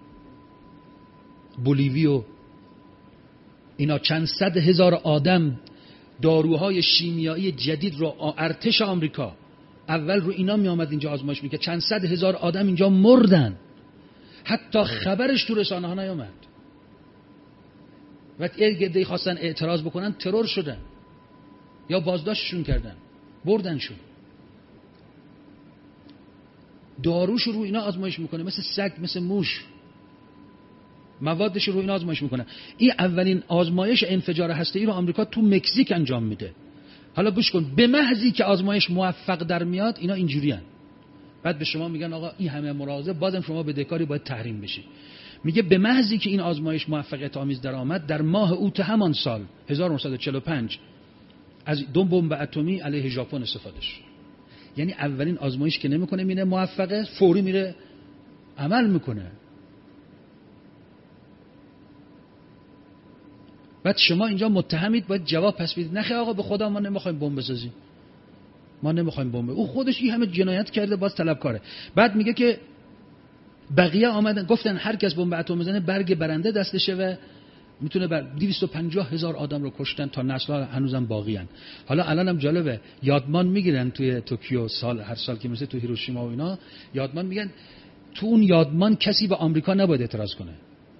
بولیوی و اینا، چند صد هزار آدم داروهای شیمیایی جدید رو ارتش آمریکا اول رو اینا می آمد اینجا آزمایش میکرد، چند صد هزار آدم اینجا مردن، حتی خبرش تو رسانه ها نیامد. و یه عده‌ای خواستن اعتراض بکنن، ترور شدن یا بازداشتشون کردن، بردنشون. داروش رو اینا آزمایش میکنه، مثل سگ، مثل موش، موادش رو اینا آزمایش میکنه. این اولین آزمایش انفجار هسته‌ای رو آمریکا تو مکزیک انجام میده. حالا گوش کن، به محضی که آزمایش موفق در میاد اینا اینجوریان، بعد به شما میگن آقا این همه مراوضه، بازم شما بدهکاری، باید تحریم بشی. میگه به محضی که این آزمایش موفقیت آمیز در آمد، در ماه اوت همان سال 1945 از 2 بمب اتمی علیه ژاپن استفاده شد. یعنی اولین آزمایش که نمیکنه میره موفقه، فوری میره عمل میکنه. بعد شما اینجا متهمید، باید جواب پس بدید. نخیر آقا به خدا ما نمیخوایم بمب بسازیم، ما نمیخوایم بمب. او خودش این همه جنایت کرده، باز طلبکاره. بعد میگه که بقیه آمدن گفتن هر کس بمب اتم بزنه برگ برنده دستشه و میتونه 250,000 آدم رو کشتن تا نسل‌ها هنوزم باقیان. حالا الانم جالبه، یادمان میگیرن توی توکیو هر سال که مثل تو هیروشیما و اینا یادمان میگن، تو اون یادمان کسی به آمریکا نباید اعتراض کنه.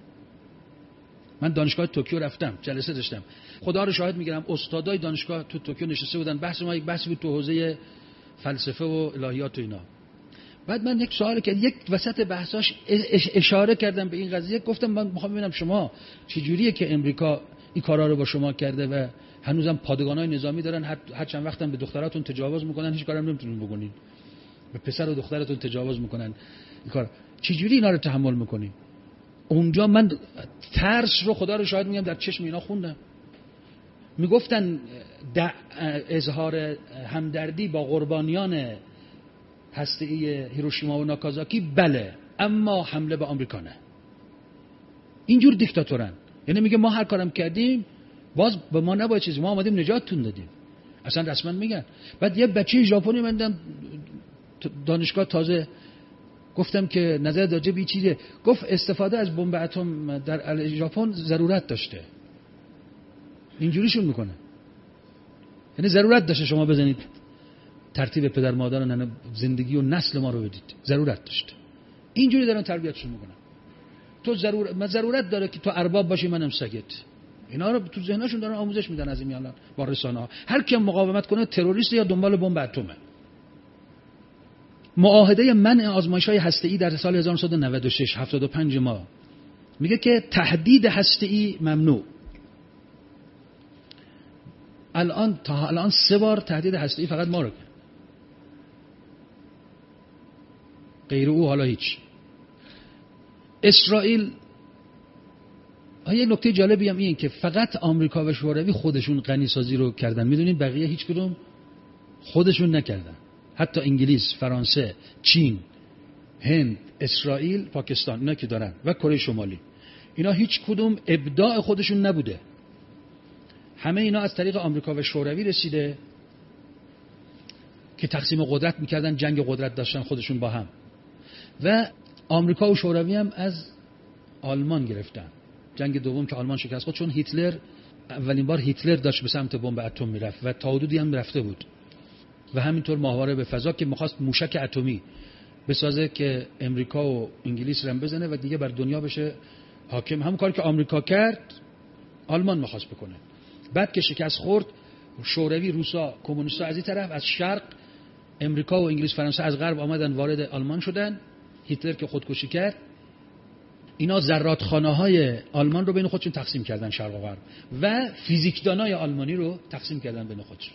من دانشگاه توکیو رفتم، جلسه داشتم، خدا رو شاهد میگیرم استادای دانشگاه تو توکیو نشسته بودن، بحث ما یک بحثی بود تو حوزه فلسفه و الهیات و اینا. بعد من یک سوال کردم، یک وسط بحثاش اشاره کردم به این قضیه، گفتم من میخوام ببینم شما چجوریه که امریکا این کارا رو با شما کرده و هنوزم پادگانای نظامی دارن، هر چند وقتم به دختراتون تجاوز میکنن، هیچ کارم نمیتونین بکنین، به پسر و دخترتون تجاوز میکنن، این کار چجوری اینا رو تحمل میکنین؟ اونجا من ترس رو خدا رو شاهد میگم در چشم اینا خوندم. میگفتن اظهار همدردی با قربانیان هسته‌ای هیروشیما و ناکازاکی بله، اما حمله به آمریکا نه. اینجور دیکتاتورن. یعنی میگه ما هر کارم کردیم باز به ما نباید چیزی، ما آمدیم نجاتتون دادیم. اصلا رسما میگن. بعد یه بچه ژاپنی من دیدم دانشگاه، تازه گفتم که نظر راجع به این چیزه، گفت استفاده از بمب اتم در ژاپن ضرورت داشته. اینجوریشون میکنه، یعنی ضرورت داشته شما بزنید ترتیب پدر مادر زندگی و نسل ما رو بدید، ضرورت داشته. اینجوری دارن تربیتشون میکنن. تو ضرورت داره که تو ارباب باشی، منم سگت. اینا رو تو ذهنشون دارن آموزش میدن از این میان با رسانه‌ها. هر کی مقاومت کنه تروریست یا دنبال بمب اتمه. معاهده منع آزمایش‌های هسته‌ای در سال 1996 75 ما میگه که تهدید هسته‌ای ممنوع. تا الان 3 بار تهدید هسته‌ای فقط ما رو کرد، غیر او حالا هیچ. اسرائیل، یه نکته جالبی هم این که فقط آمریکا و شوروی خودشون غنی سازی رو کردن، میدونین بقیه هیچ کدوم خودشون نکردن. حتی انگلیس، فرانسه، چین، هند، اسرائیل، پاکستان، اینا که دارن و کره شمالی، اینا هیچ کدوم ابداع خودشون نبوده. همه اینا از طریق آمریکا و شوروی رسیده که تقسیم قدرت میکردن، جنگ قدرت داشتن خودشون با هم. و آمریکا و شوروی هم از آلمان گرفتن. جنگ دوم که آلمان شکست خورد، چون هیتلر اولین بار هیتلر داشت به سمت بمب اتم میرفت و تا حدودی هم رفته بود. و همینطور ماهواره به فضا که می‌خواست موشک اتمی بسازه که امریکا و انگلیس رو بزنه و دیگه بر دنیا بشه حاکم. همون کاری که آمریکا کرد آلمان می‌خواست بکنه. بعد که شکست خورد، شوروی، روسا، کمونیست‌ها از این طرف، از شرق امریکا و انگلیس، فرانسه از غرب آمدن وارد آلمان شدن. هیتلر که خودکشی کرد، اینا زرادخانه‌های آلمان رو بین خودشون تقسیم کردن، شرق و غرب، و فیزیکدانای آلمانی رو تقسیم کردن بین خودشون.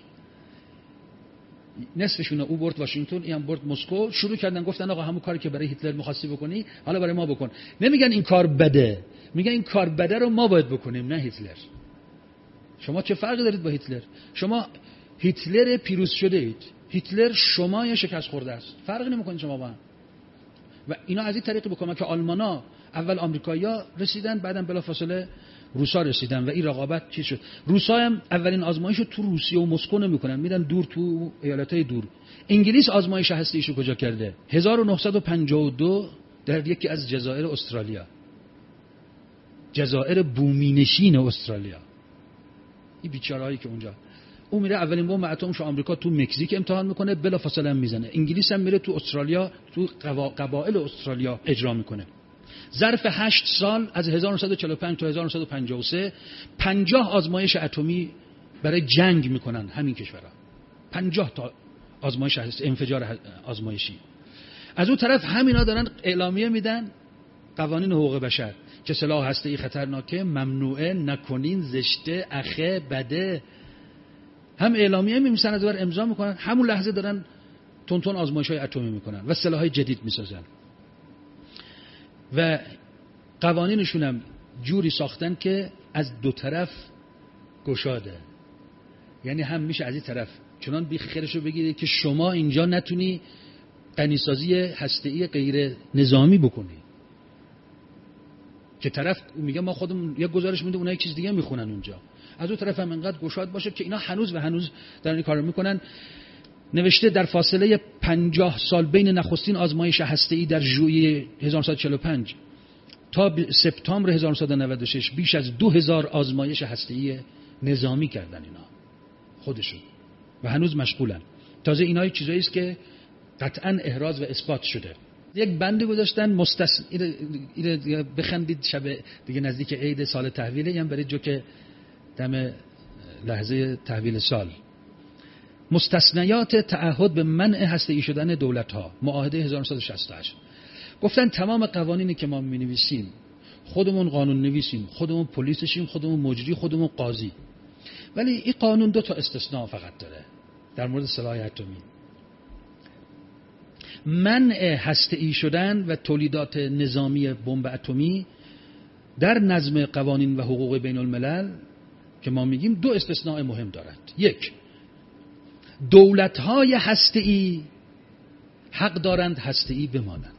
نصفشون او برد واشنگتن، این هم برد مسکو. شروع کردن گفتن آقا همون کاری که برای هیتلر می‌خواستی بکنی حالا برای ما بکن. نمیگن این کار بده، میگن این کار بده رو ما باید بکنیم، نه هیتلر. شما چه فرقی دارید با هیتلر؟ شما هیتلر پیروز شده اید، هیتلر شما یا شکست خورده است، فرقی نمی‌کنه شما با هم. و اینا از این طریق بکنن که آلمانا اول آمریکایی‌ها رسیدن، بعدم بلافاصله روسا رسیدن و این رقابت چی شد. روسا هم اولین آزمایشو تو روسیه و مسکو نمی‌کنن، میدن دور تو ایالت‌های دور. انگلیس آزمایش هسته‌ایشو کجا کرده؟ 1952 در یکی از جزایر استرالیا، جزایر بومینشین استرالیا. این بیچارهایی که اونجا، اون میره اولین بمب اتمشو آمریکا تو مکزیک امتحان میکنه، بلافاصله میزنه. انگلیس هم میره تو استرالیا، تو قبایل استرالیا اجرا میکنه. ظرف 8 سال از 1945 تا 1953 50 آزمایش اتمی برای جنگ میکنن همین کشورها. 50 تا آزمایش انفجار آزمایشی. از اون طرف همینا دارن اعلامیه میدن قوانین حقوق بشر که سلاح هسته‌ای خطرناکه، ممنوعه، نکنین، زشته، اخه، بده. هم اعلامیه میمیسن از اون امضا میکنن، همون لحظه دارن تون آزمایش‌های اتمی میکنن و سلاح‌های جدید میسازن. و قوانینشون هم جوری ساختن که از دو طرف گشاده. یعنی هم میشه از این طرف چنان بیخیرشو بگیره که شما اینجا نتونی غنیسازی هسته‌ای غیر نظامی بکنی، که طرف میگه ما خودمون یک گزارش میده اونها یک چیز دیگه میخونن اونجا. از اون طرف هم انقدر گشاد باشه که اینا هنوز دارن این کارو میکنن. نوشته در فاصله 50 سال بین نخستین آزمایش هسته‌ای در ژوئیه 1945 تا سپتامبر 1996 بیش از 2000 آزمایش هسته‌ای نظامی کردن اینا خودشون و هنوز مشغولن. تازه اینا چیزایی است که قطعاً احراز و اثبات شده. یک بندی گذاشتن اینو بخندید، شب دیگه نزدیک عید سال تحویله، هم برای جوک دم لحظه تحویل سال. مستثنیات تعهد به منع هسته‌ای شدن دولت‌ها، معاهده 1968. گفتن تمام قوانینی که ما می‌نویسیم خودمون قانون نویسیم، خودمون پلیسشیم، خودمون مجری، خودمون قاضی. ولی این قانون 2 تا استثناء فقط داره در مورد سلاح اتمی. منع هسته‌ای شدن و تولیدات نظامی بمب اتمی در نظم قوانین و حقوق بین الملل که ما میگیم 2 استثناء مهم دارد. 1. دولت‌های هسته‌ای حق دارند هسته‌ای بمانند.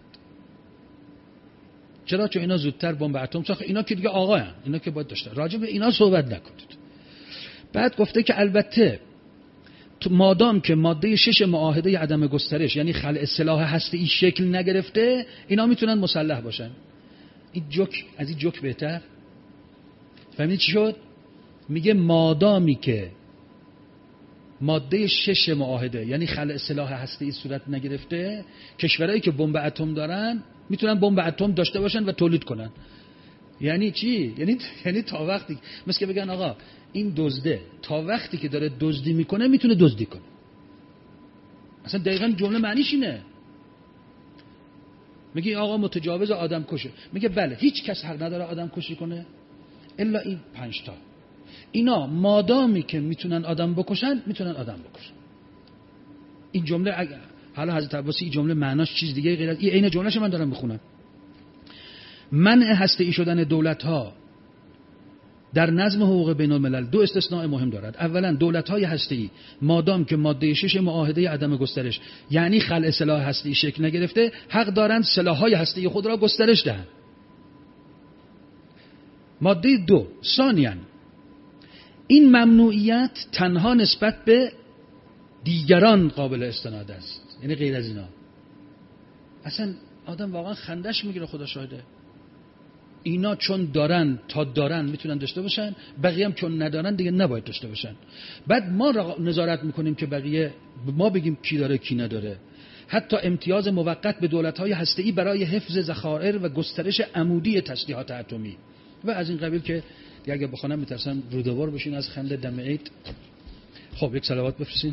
چرا؟ چون اینا زودتر بمب اتم ساخت. اینا که دیگه آقایان، اینا که باید داشتن. راجع به اینا صحبت نکنید. بعد گفته که البته مادام که ماده 6 معاهده عدم گسترش یعنی خلع سلاح هسته‌ای شکل نگرفته، اینا میتونن مسلح باشن. این جوک از این جوک بهتر. فهمیدید چی شد؟ میگه مادامی که ماده 6 معاهده یعنی خلع سلاح هسته‌ای صورت نگرفته، کشورهایی که بمب اتم دارن میتونن بمب اتم داشته باشن و تولید کنن. یعنی چی؟ یعنی تا وقتی مثل که بگن آقا این دزده تا وقتی که داره دزدی میکنه میتونه دزدی کنه. اصلا دقیقاً جمله معنیش اینه. میگه آقا متجاوز آدم کشه، میگه بله هیچ کس حق نداره آدم کشی کنه الا این 5 تا. اینا مادامی که میتونن آدم بکشن میتونن آدم بکشن. این جمله حالا حضرت عباسی این جمله معناش چیز دیگه غیر از این عین جملهش من دارم میخونم. منع هسته‌ای شدن دولت‌ها در نظم حقوق بین الملل 2 استثناء مهم دارد. اولا دولت‌های هسته‌ای مادام که ماده 6 معاهده عدم گسترش یعنی خلع سلاح هسته‌ای شکل نگرفته، حق دارند سلاح‌های هسته‌ای خود را گسترش دهند. ماده 2 ثانیاً این ممنوعیت تنها نسبت به دیگران قابل استناد است، یعنی غیر از اینا. اصلا آدم واقعا خندش میگیره، خدا شاهده. اینا چون دارن تا دارن میتونن داشته باشن، بقیه هم چون ندارن دیگه نباید داشته باشن. بعد ما نظارت میکنیم که بقیه ما بگیم کی داره کی نداره. حتی امتیاز موقت به دولت‌های هسته‌ای برای حفظ ذخایر و گسترش عمودی تسلیحات اتمی و از این قبیل که اگه بخونم میترسم رودوار بشین از خنده دم عید. خب یک صلوات بفرستین.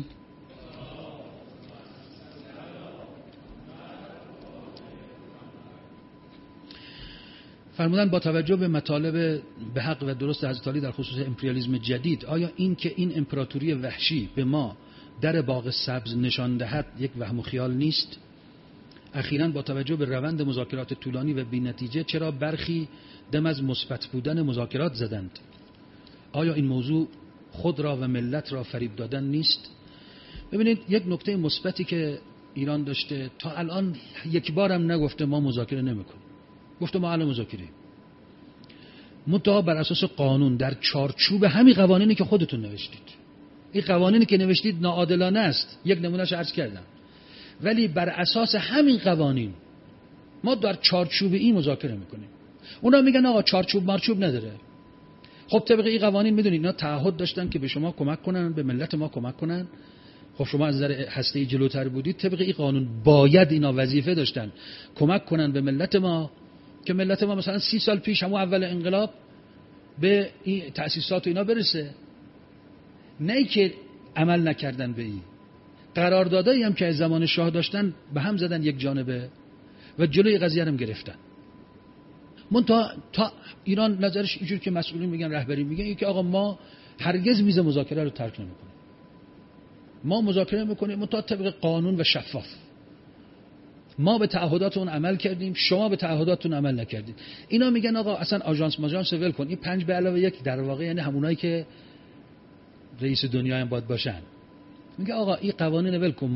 فرمودن با توجه به مطالب به حق و درست حضرت علی در خصوص امپریالیسم جدید، آیا این که این امپراتوری وحشی به ما در باغ سبز نشان دهد یک وهم و خیال نیست؟ اخیراً با توجه به روند مذاکرات طولانی و بی‌نتیجه چرا برخی دم از مثبت بودن مذاکرات زدند؟ آیا این موضوع خود را و ملت را فریب دادن نیست؟ ببینید یک نکته مثبتی که ایران داشته تا الان یک بارم نگفته ما مذاکره نمی‌کنیم. گفته ما الان مذاکره. منتها بر اساس قانون در چارچوب همین قوانینی که خودتون نوشتید. این قوانینی که نوشتید ناعادلانه است. یک نمونهش عرض کردم. ولی بر اساس همین قوانین ما در چارچوب این مذاکره میکنیم. اونا میگن آقا چارچوب مرچوب نداره. خب طبق این قوانین میدونید اینا تعهد داشتن که به شما کمک کنن، به ملت ما کمک کنن. خب شما از نظر هسته‌ای جلوتر بودید، طبق این قانون باید اینا وظیفه داشتن کمک کنن به ملت ما که ملت ما مثلا 30 سال پیش همون اول انقلاب به این تأسیسات و اینا برسه، نه ای که عمل نکردن به این قراردادایی هم که از زمان شاه داشتن به هم زدن یک جانبه و جلوی قضیه رو گرفتن. من تا ایران نظرش اینجور که مسئولین میگن، رهبری میگن که آقا ما هرگز میز مذاکره رو ترک نمیکنیم، ما مذاکره میکنیم تا طبق قانون و شفاف. ما به تعهداتون عمل کردیم، شما به تعهداتون عمل نکردید. اینا میگن آقا اصلا آژانس ماژانس ول کن. این 5+1 در واقع یعنی همونایی که رئیس دنیا هم باید باشن. میگه آقا این قوانین ول کن.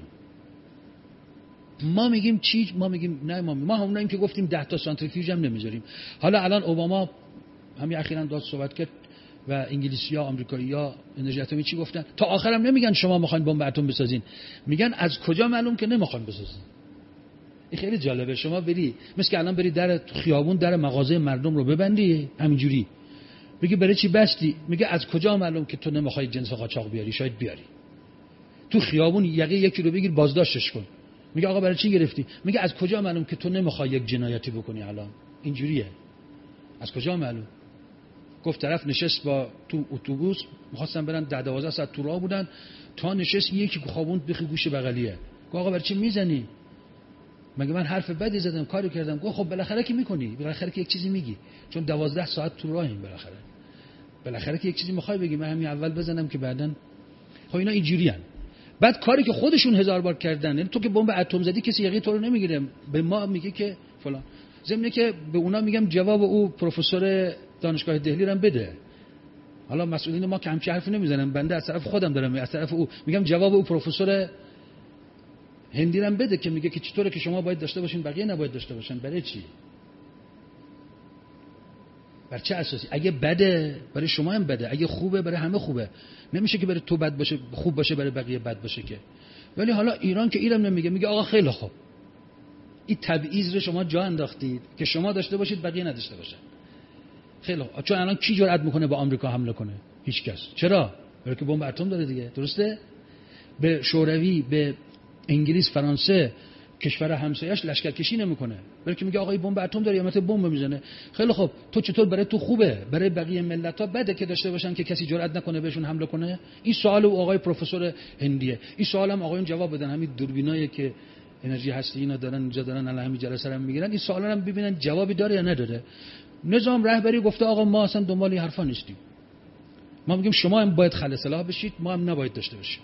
ما میگیم چی؟ ما میگیم نه، ما هموناییم که گفتیم 10 تا سانتریفیوژ هم نمیذاریم. حالا الان اوباما همین اخیراً داد صحبت کرد و انگلیسی‌ها، آمریکایی‌ها، انرژی اتمی چی گفتن؟ تا آخرم نمیگن شما میخواین بمب اتم بسازین، میگن از کجا معلوم که نمیخوان بسازین. این خیلی جالبه. شما بری مثل که الان بری در خیابون در مغازه مردم رو ببندی همینجوری، بگی برای چی بستی؟ میگه از کجا معلوم که تو نمیخوای جنس قاچاق بیاری؟ شاید بیاری. تو خیابون یقه یکی رو بگیر بازداشتش کن. میگه آقا برای چی گرفتی؟ میگه از کجا معلوم که تو نمیخوای یک جنایتی بکنی؟ الان اینجوریه. از کجا معلوم؟ گفت طرف نشست با تو اتوبوس، می‌خواستن برن 10-12 ساعت تو راه بودن، تا نشست یکی که خوابوند بخی گوش بغلیه. گفت آقا برای چی میزنی؟ مگه من حرف بدی زدم، کاری کردم؟ گفت خب بالاخره که میکنی، بالاخره که یک چیزی میگی، چون 12 ساعت تو راهیم، بالاخره که یک چیزی میخوای بگی، من همین اول بزنم که بعدن. خب اینا اینجوریان. بعد کاری که خودشون 1000 بار کردن، یعنی تو که بمب اتم زدی کسی یقه تو رو نمیگیره، به ما میگه که فلان. ضمن که به اونا میگم جواب او پروفسور دانشگاه دهلی رو بده. حالا مسئولین ما که همچین حرفی نمیزنن، بنده از طرف خودم دارم، از طرف او میگم جواب او پروفسور هندی رو بده که میگه که چطوره که شما باید داشته باشین بقیه نباید داشته باشن. برای چی؟ بر چه اساسی؟ اگه بده برای شما هم بده، اگه خوبه برای همه خوبه. نمیشه که برای تو بد باشه خوب باشه برای بقیه بد باشه که. ولی حالا ایران که اینم نمیگه، میگه آقا خیلی خوب، این تبعیض رو شما جا انداختید که شما داشته باشید بقیه نداشته باشن. خیلی خوب. چون الان کی جرأت میکنه با آمریکا حمله کنه؟ هیچ کس. چرا؟ برای که بمب اتم داره دیگه. درسته؟ به شوروی، به انگلیس، فرانسه، کشور همسایه‌اش لشکرکشی نمیکنه، برای که میگه آقا این بمب اتم داره، یا بمب میزنه. خیلی خوب، تو چطور برای تو خوبه، برای بقیه ملت‌ها بده که داشته باشن که کسی جرئت نکنه بهشون حمله کنه؟ این سوال او آقای پروفسور هندیه. این سوال هم آقایون جواب بدن. همین دوربینایی که انرژی هستی اینا دارن اینجا دارن الان همین جلسه رو میگیرن، این سوالا هم ببینن جوابی داره یا نداره. نظام رهبری گفته آقا ما اصلا دنبال این حرفا نیستیم. ما میگیم شما هم باید خل سلاح بشید، ما هم نباید داشته باشیم.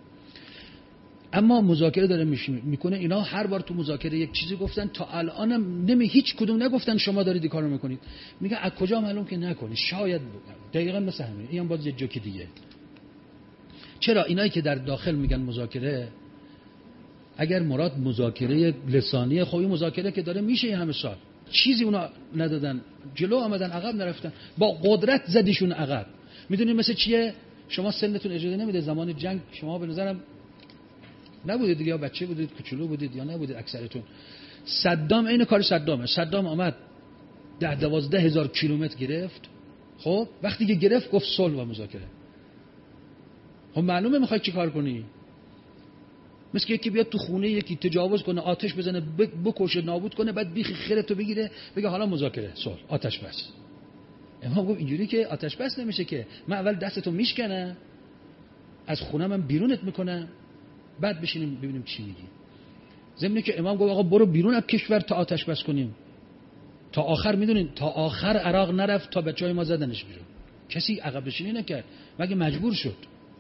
اما مذاکره داره میکنه. اینا هر بار تو مذاکره یک چیزی گفتن، تا الانم هیچ کدوم نگفتن شما دارید این کارو میکنید. میگه از کجا معلوم که نکنید؟ شاید دقیقاً مثل همین. این هم باز یه جوک دیگه. چرا اینایی که در داخل میگن مذاکره، اگر مراد مذاکره لسانی، خب این مذاکره که داره میشه این همه سال چیزی اونا ندادن، جلو آمدن، عقب نرفتن، با قدرت زدیشون عقب. میدونید مثل چیه؟ شما سنتون اجازه نمیده زمان جنگ، شما به نظرم نبودید دیگه، یا بچه بودید، کوچولو بودید یا نبودید اکثرتون. صدام عین کار صدامه. صدام آمد 10-12 هزار کیلومتر گرفت. خب وقتی که گرفت گفت صلح و مذاکره. خب معلومه میخوای چی کار کنی؟ مثل که یکی بیاد تو خونه یکی تجاوز کنه، آتش بزنه، بکشه، نابود کنه، بعد بیخ خیرتو بگیره بگه حالا مذاکره، صلح، آتش بس. امام گفت اینجوری که آتش بس نمیشه که. من اول دستتو میشکنم، از خونه‌م بیرونت میکنم، بعد بشینیم ببینیم چی میگی. ضمن که امام گفت آقا برو بیرون از کشور تا آتش بس کنیم. تا آخر میدونین، تا آخر عراق نرفت تا بچهای ما زدنش بیرون. کسی عقب نشینی نکرد مگه مجبور شد.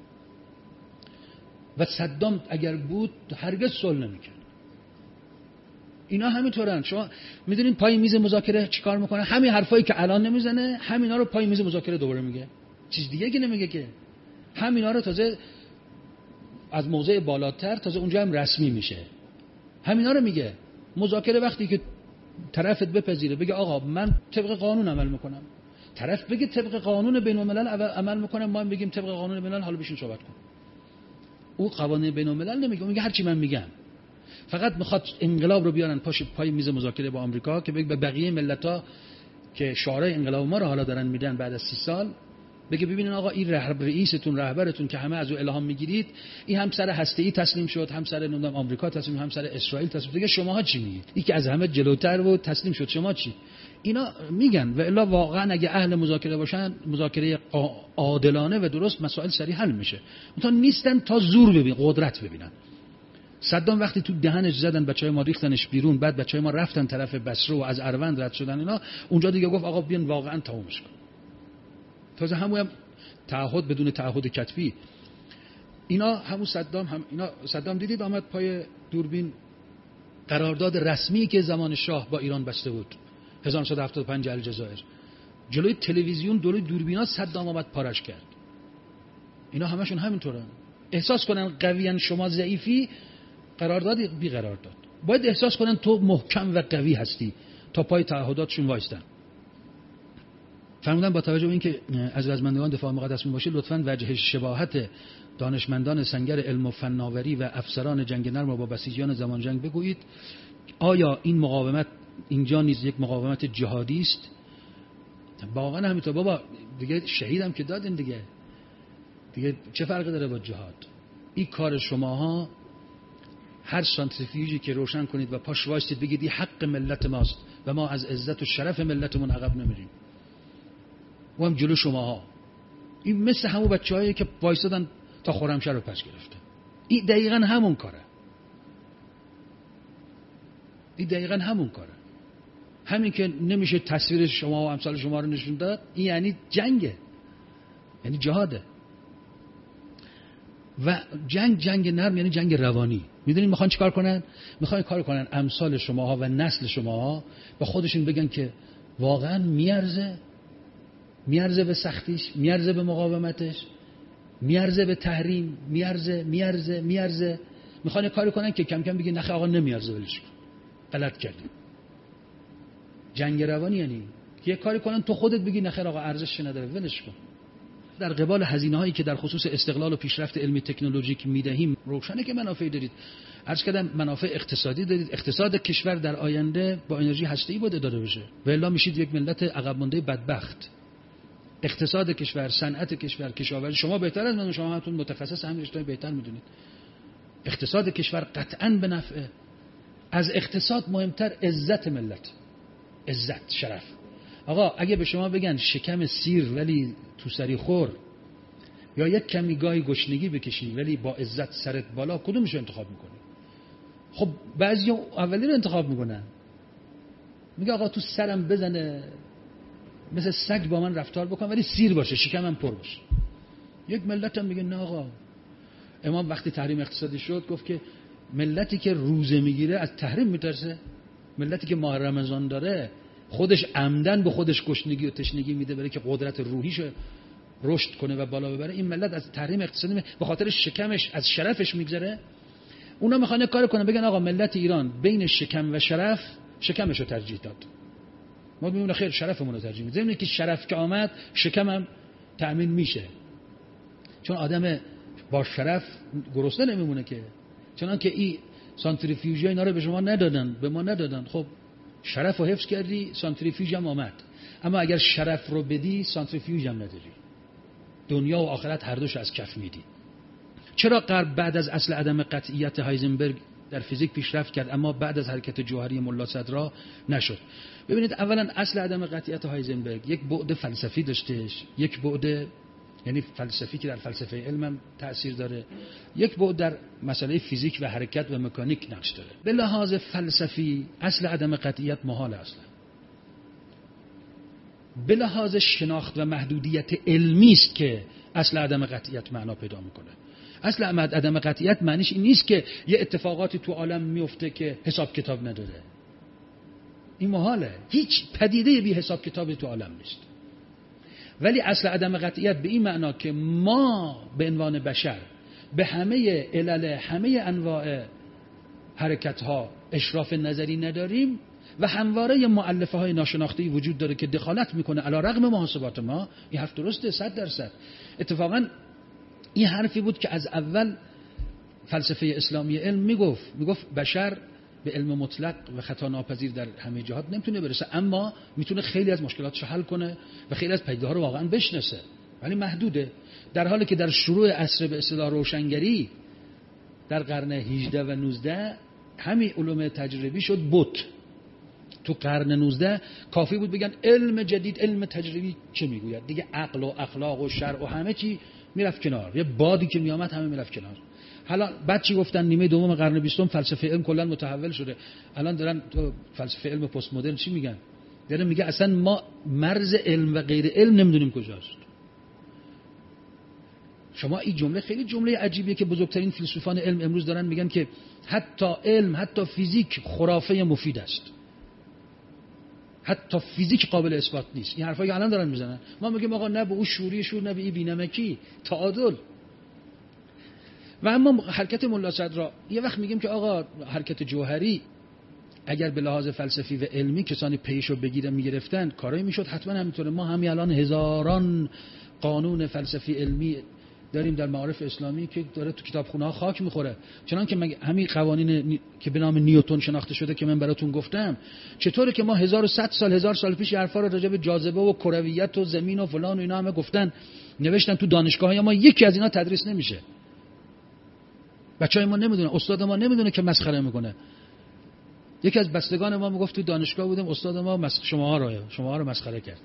و صدام اگر بود هرگز صلح نمیکرد. اینا همینطورن. شما میدونین پای میز مذاکره چیکار میکنه؟ همین حرفایی که الان نمیزنه همینا رو پای میز مذاکره دوباره میگه. چیز دیگه که نمیگه که. همینا رو تازه از موضع بالاتر تازه اونجا هم رسمی میشه. همینا رو میگه. مذاکره وقتی که طرفت بپذیره بگه آقا من طبق قانون عمل میکنم، طرف بگه طبق قانون بین الملل عمل میکنم، ما هم بگیم طبق قانون بین الملل، حالا بشین صحبت کن. او قوانین بین الملل نمیگه، میگه هر چی من میگم. فقط میخواد انقلاب رو بیارن پای میز مذاکره با آمریکا که بگه به بقیه ملت‌ها که شعارهای انقلاب ما رو حالا دارن میدن بعد از 30 سال، بگه ببینین آقا این رئیستون رهبرتون که همه از او الهام میگیرید، این هم سر هسته‌ای تسلیم شد، هم سر نمیدونم آمریکا تسلیم، هم سر اسرائیل تسلیم. دیگه شماها چی میگید؟ این که از همه جلوتر بود تسلیم شد، شما چی؟ اینا میگن. و الا واقعا اگه اهل مذاکره باشن، مذاکره عادلانه و درست، مسائل سریع حل میشه. اونطور نیستن تا زور ببین، قدرت ببینن. صدام وقتی تو دهنش زدن، بچهای ما ریختنش بیرون، بعد بچهای ما رفتن طرف بصره و از اروند رد شدن اینا، اونجا دیگه گفت آقا بیان واقعا تمومش کن. تازه همون تعهد بدون تعهد کتبی. اینا همون صدام دیدید آمد پای دوربین قرارداد رسمی که زمان شاه با ایران بسته بود 1975 الجزایر، جلوی تلویزیون جلوی دوربینا صدام آمد پارش کرد. اینا همشون همینطورن. احساس کنن قویان شما ضعیفی، قرارداد بی قرارداد. باید احساس کنن تو محکم و قوی هستی تا پای تعهداتشون وایستن. فرمودن با توجه به اینکه از رزمندگان دفاع مقدس می باشید، لطفاً وجه شباهت دانشمندان سنگر علم و فناوری و افسران جنگ نرم را با بسیجیان زمان جنگ بگویید. آیا این مقاومت اینجا نیز یک مقاومت جهادی است؟ واقعا همینطور بابا، دیگه شهیدم که دادین دیگه چه فرقی داره با جهاد؟ این کار شماها. هر سانتریفیوژی که روشن کنید و پاش وایستید بگید این حق ملت ماست و ما از عزت و شرف ملتمون عقب نمیریم، و هم جلو شماها. این مثل همون بچه‌هایی که وایستادن تا خرمشهر رو پس گرفته. این دقیقاً همون کاره. همین که نمیشه تصویر شما و امثال شما رو نشون داد، این یعنی جنگه، یعنی جهاده. و جنگ نرم یعنی جنگ روانی. میدونین میخوان چیکار کنن؟ میخوان کار کنن امثال شماها و نسل شماها با خودشون بگن که واقعا میارزه به سختیش، میارزه به مقاومتش، میارزه به تحریم، میارزه. میخوان کاری کنن که کم کم بگن نخه آقا نمیارزه، ولش کن، غلط کردیم. جنگ روانی یعنی یه کاری کنن تو خودت بگی نخیر آقا ارزش نداره، ولش کن. در قبال هزینه‌هایی که در خصوص استقلال و پیشرفت علمی تکنولوژیک میدهیم، روشنه که منافعی دارید. عرض کردم منافع اقتصادی دارید. اقتصاد کشور در آینده با انرژی هسته‌ای باید اداره بشه، و الا میشید یک ملت عقب مونده بدبخت. اقتصاد کشور، صنعت کشور، کشاورزی، شما بهتر از من، شما همتون متخصص همین رشته بهتر میدونید. اقتصاد کشور قطعاً به نفعه. از اقتصاد مهمتر عزت ملت، عزت، شرف. آقا اگه به شما بگن شکم سیر ولی تو سری خور، یا یک کمی گاهی گشنگی بکشی ولی با عزت سرت بالا، کدومشو انتخاب میکنی؟ خب بعضی اولی رو انتخاب میکنن، میگه آقا تو سرم بزنه مثل سگ با من رفتار بکن ولی سیر باشه، شکمم پر باشه. یک ملت هم میگه نه آقا. امام وقتی تحریم اقتصادی شد گفت که ملتی که روزه میگیره از تحریم میترسه، ملتی که ماه رمضان داره خودش عمدن به خودش گشنگی و تشنگی میده برای که قدرت روحیش رشد کنه و بالا ببره، این ملت از تحریم اقتصادی به خاطر شکمش از شرفش میگذره. اونا میخوان کار کنن بگن آقا ملت ایران بین شکم و شرف شکمش رو ترجیح داد، ما میمونه خیر شرفمون رو ترجیح میدیم. زمینه که شرف که آمد شکمم تأمین میشه، چون آدم با شرف گرسنه نمیمونه که. چون که این سانتریفیوژ اینا رو به شما ندادن، به ما ندادن، خب شرف رو حفظ کردی، سانتریفیوژ هم آمد. اما اگر شرف رو بدی سانتریفیوژ هم نداری، دنیا و آخرت هر دوش از کف میدی. چرا غرب بعد از اصل عدم قطعیت هایزنبرگ در فیزیک پیشرفت کرد اما بعد از حرکت جوهری ملا صدرا نشد؟ ببینید اولا اصل عدم قطعیت هایزنبرگ یک بعد فلسفی داشتش، یک بعد یعنی فلسفی که در فلسفه علم هم تأثیر داره، یک بعد در مسئله فیزیک و حرکت و مکانیک نقش داره. به لحاظ فلسفی اصل عدم قطعیت محال اصلا. به لحاظ شناخت و محدودیت علمی است که اصل عدم قطعیت معنا پیدا میکنه. اصل عدم قطعیت معنیش این نیست که یه اتفاقاتی تو عالم میفته که حساب کتاب نداره. این محاله، هیچ پدیده بی حساب کتابی تو عالم نیست. ولی اصل عدم قطعیت به این معنا که ما به عنوان بشر به همه علل، همه انواع حرکت ها اشراف نظری نداریم و همواره مؤلفه های ناشناخته‌ای وجود داره که دخالت میکنه علی رغم محاسبات ما. این حرف درسته 100%. اتفاقا این حرفی بود که از اول فلسفه اسلامی علم میگفت بشر به علم مطلق و خطا ناپذیر در همه جهات نمیتونه برسه، اما میتونه خیلی از مشکلاتش حل کنه و خیلی از پدیده‌ها رو واقعا بشناسه. ولی محدوده. در حالی که در شروع عصر به اصطلاح روشنگری در قرن 18 و 19 همین علوم تجربی شد بت. تو قرن 19 کافی بود بگن علم جدید، علم تجربی چه میگوید دیگه، عقل و اخلاق و شرع و همه چی میرفت کنار، یه بادی که میامد همه میرفت کنار. حالا بعد چی گفتن نیمه دوم قرن 20 فلسفه علم کلا متحول شده. الان دارن تو فلسفه علم پست مدرن چی میگن؟ دارن میگه اصلا ما مرز علم و غیر علم نمیدونیم کجاست. شما این جمله خیلی جمله عجیبیه که بزرگترین فیلسوفان علم امروز دارن میگن که حتی علم، حتی فیزیک خرافه مفید است، حتی فیزیک قابل اثبات نیست. این حرفایی که الان دارن میزنن. ما میگیم آقا نه به اون شوری شور، نه به این بی‌نمکی، تعادل. و اما حرکت ملا صدرا یه وقت میگیم که آقا حرکت جوهری اگر به لحاظ فلسفی و علمی کسانی پیشو بگیرن میگرفتن کارایی میشد، حتما همینطوره. ما همین الان هزاران قانون فلسفی علمی داریم در معارف اسلامی که داره تو کتابخونه ها خاک میخوره. چنانکه همین قوانین که به نام نیوتن شناخته شده که من براتون گفتم، چطوره که ما 1100 سال 1000 سال پیش حرفا رو راجع به جاذبه و کرویت و زمین و فلان و اینا همه گفتن، نوشتن تو دانشگاه‌های ما، یکی از اینا تدریس نمیشه. بچهای ما نمیدونه، استاد ما نمیدونه که مسخره میکنه. یکی از بستگان ما میگفت تو دانشگاه بودیم، استاد ما شماها رو مسخره کرد.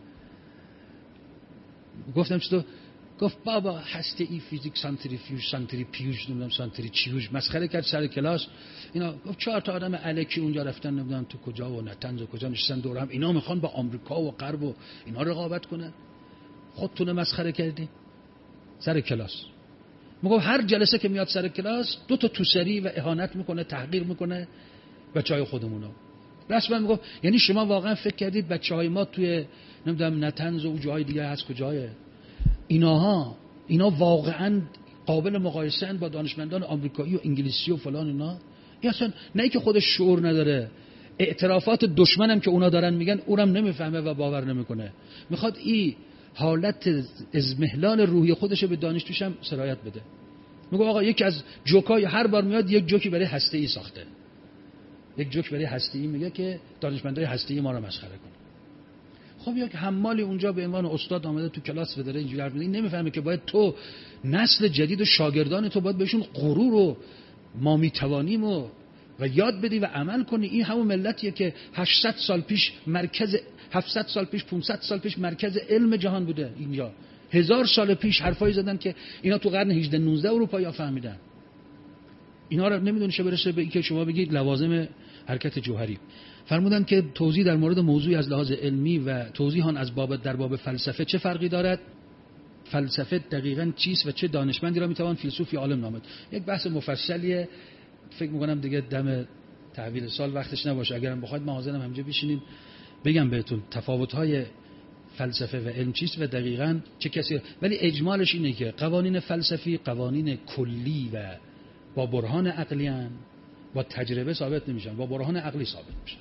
گفتم چطور؟ گفت بابا هسته ای فیزیک سانتریفیوژ نمیدونم سانتریچیوژ، مسخره کرد سر کلاس. اینا گفت 4 تا آدم الکی اونجا رفتن نمیدونم تو کجا و نتنز و کجا نشستن دور هم، اینا میخوان با آمریکا و غرب و اینا رقابت کنن، خودتون مسخره کردین سر کلاس. میگم هر جلسه که میاد سر کلاس 2 تا توسری و اهانت میکنه، تحقیر میکنه بچهای خودمونو. رسما میگم یعنی شما واقعا فکر کردید بچهای ما توی نمیدونم نتنز و جاهای دیگه هست کجای اینا واقعا قابل مقایسه با دانشمندان آمریکایی و انگلیسی و فلان اینا؟ این اصلا نه که خودش شعور نداره، اعترافات دشمنم که اونا دارن میگن اونم نمیفهمه و باور نمیکنه. میخواد این حالت اضمحلال روحی خودش به دانشجوش هم سرایت بده. میگه آقا یکی از جوکای هر بار میاد یک جوکی برای هسته‌ای ساخته، یک جوک برای هسته‌ای میگه که دانشمندای هسته‌ای ما رو مسخره کنه. خب یک حمالی اونجا به عنوان استاد آمده تو کلاس و داره اینجوری حرف میزنه، نمیفهمه که باید تو نسل جدید و شاگردان تو باید بهشون غرور و ما میتوانیم و یاد بدی و عمل کنی. این همون ملتیه که 800 سال پیش 700 سال پیش 500 سال پیش مرکز علم جهان بوده. اینجا 1000 سال پیش حرفایی زدن که اینا تو قرن 18 19 اروپایی فهمیدن. اینا رو نمیدونه چه برسه به اینکه شما بگید لوازم حرکت جوهری. فرمودن که توضیح در مورد موضوعی از لحاظ علمی و توضیح آن از در باب فلسفه چه فرقی دارد؟ فلسفه دقیقاً چیست و چه دانشمندی را میتوان فیلسوف یا عالم نامید؟ یک بحث مفصلیه، فکر میکنم دیگه دم تحویل سال وقتش نباشه. اگرم بخواید ما حاضرم همینجا بشینیم بگم بهتون تفاوت‌های فلسفه و علم چیست و دقیقاً چه کسی. ولی اجمالش اینه که قوانین فلسفی قوانین کلی و با برهان عقلی ان، با تجربه ثابت نمیشن، با برهان عقلی ثابت میشن.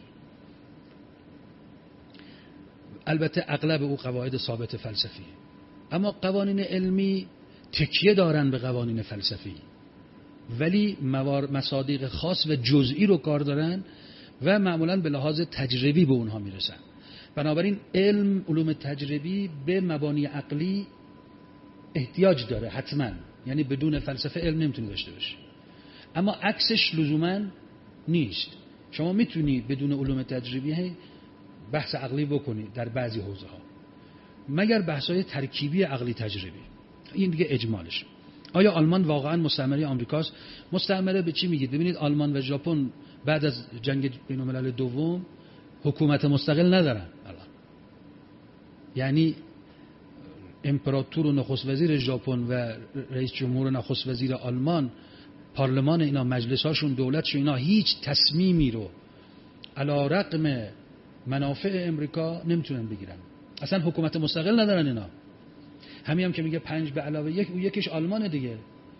البته اغلب او قواعد ثابت فلسفی، اما قوانین علمی تکیه دارن به قوانین فلسفی، ولی مصادیق خاص و جزئی رو کار دارن و معمولاً به لحاظ تجربی به اونها میرسن. بنابراین علوم تجربی به مبانی عقلی احتیاج داره حتما، یعنی بدون فلسفه علم نمیتونی داشته باشی. اما عکسش لزوما نیست. شما میتونی بدون علوم تجربی بحث عقلی بکنی در بعضی حوزه ها، مگر بحث‌های ترکیبی عقلی تجربی. این دیگه اجمالش. آیا آلمان واقعا مستعمره آمریکاست؟ مستعمره به چی میگید؟ ببینید آلمان و ژاپن بعد از جنگ بین‌الملل دوم حکومت مستقل ندارن الان. یعنی امپراتور و نخست وزیر ژاپن و رئیس جمهور و نخست وزیر آلمان، پارلمان اینا، مجلساشون، دولتشون، اینا هیچ تصمیمی رو علی رغم منافع امریکا نمیتونن بگیرن. اصلا حکومت مستقل ندارن اینا. همین هم که میگه 5 به علاوه 1، اون یکیش آلمان دیگه.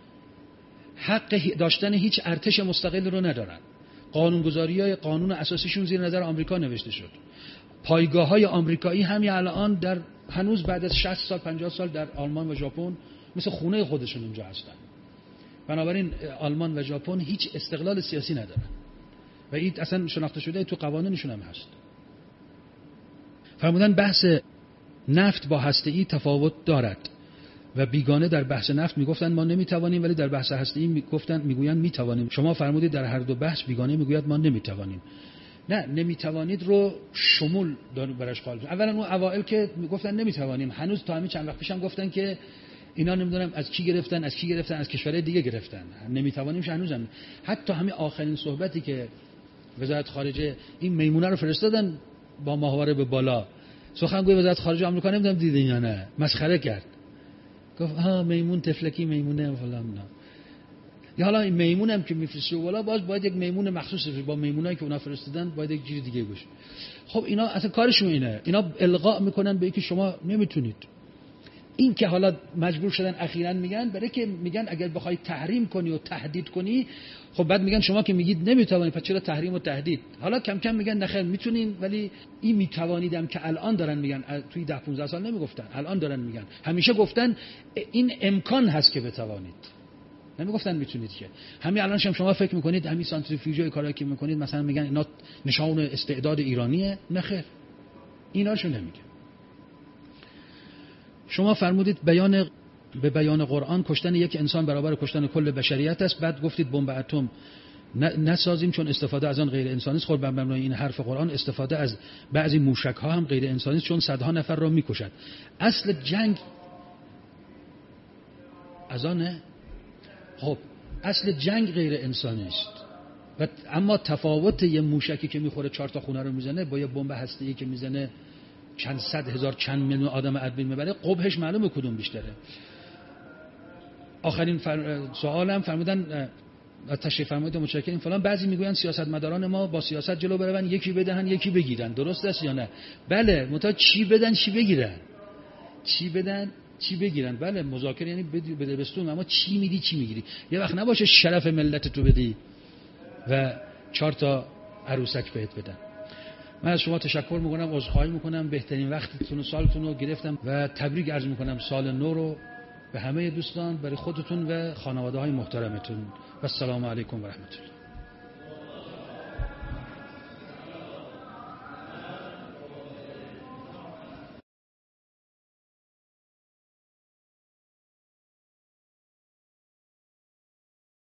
حق داشتن هیچ ارتش مستقل رو ندارن. قانونگذاری‌های قانون اساسیشون زیر نظر آمریکا نوشته شد. پایگاه‌های آمریکایی همین الان در هنوز بعد از 60 سال 50 سال در آلمان و ژاپن مثل خونه خودشون اونجا هستن. بنابراین آلمان و ژاپن هیچ استقلال سیاسی ندارن و این اصلا شناخته شده تو قوانینشون هم هست. فرمودن بحث نفت با هسته‌ای تفاوت دارد. و بیگانه در بحث نفت میگفتن ما نمیتوانیم، ولی در بحث هسته‌ای میگویند میتوانیم. شما فرمودید در هر دو بحث بیگانه میگوید ما نمیتوانیم. نه، نمیتوانید رو شمول برش قائل. اولا اون اوائل که میگفتن نمیتوانیم، هنوز تا همین چند وقت پیشم گفتن که اینا نمیدونم از کی گرفتن از کشورهای دیگه گرفتن. نمیتوانیمش هنوزم. حتی همین آخرین صحبتی که وزارت خارجه این میمونه رو فرستادن با ماهواره به بالا، سخنگوی وزارت خارجه آمریکا نمیدونم دیدین یا نه، مسخره کرد، گفت ها میمون تفلکی میمونه فلان. نه یا حالا این میمون هم که میفرسته بالا باید یک میمون مخصوص با میمونایی که اونا فرستادن باید یک چیز دیگه باشه. خب اینا اصلا کارشون اینه، اینا القا میکنن به اینکه شما نمیتونید. این که حالا مجبور شدن اخیراً میگن، برای که میگن اگر بخوای تحریم کنی و تهدید کنی، خب بعد میگن شما که میگید نمیتوانید پس چرا تحریم و تهدید؟ حالا کم کم میگن نخیر میتونین، ولی این میتوانیدم که الان دارن میگن، توی 10-15 سال نمیگفتن، الان دارن میگن. همیشه گفتن این امکان هست که بتوانید، نمیگفتن میتونید. که همین الان شما فکر میکنید همین سانتریفیوژ کارایی که میکنید مثلا میگن اینا نشان استعداد ایرانیه؟ نخیر، ایناشو نمیگه. شما فرمودید به بیان قرآن کشتن یک انسان برابر کشتن کل بشریت است. بعد گفتید بمب اتم نسازیم چون استفاده از آن غیر انسانی است. خب بر مبنای این حرف قرآن استفاده از بعضی موشک ها هم غیر انسانی است چون صدها نفر را میکشد. اصل جنگ از آنه. خب اصل جنگ غیر انسانی است، و اما تفاوت یه موشکی که میخوره 4 تا خونه رو میزنه با یه بمب هسته‌ای که میزنه چند صد هزار چند میلیون آدم ادبین میبره، قبحش معلومه کدوم بیشتره. آخرین سوالم فرمودن تشریف فرمایید متشکرم فلان. بعضی میگویند سیاستمداران ما با سیاست جلو برون، یکی بدهن یکی بگیرن. درست است یا نه؟ بله، متأ چی بدن چی بگیرن، چی بدن چی بگیرن. بله مذاکره یعنی بده بستون، اما چی میدی چی میگیری. یه وقت نباشه شرف ملت تو بدی و 4 تا عروسک بهت بدن. من از شما تشکر میکنم، عذرخواهی میکنم، بهترین وقتتون و سالتون رو گرفتم و تبریک عرض میکنم سال نو رو به همه دوستان، برای خودتون و خانواده های محترمتون. و السلام علیکم و رحمت الله.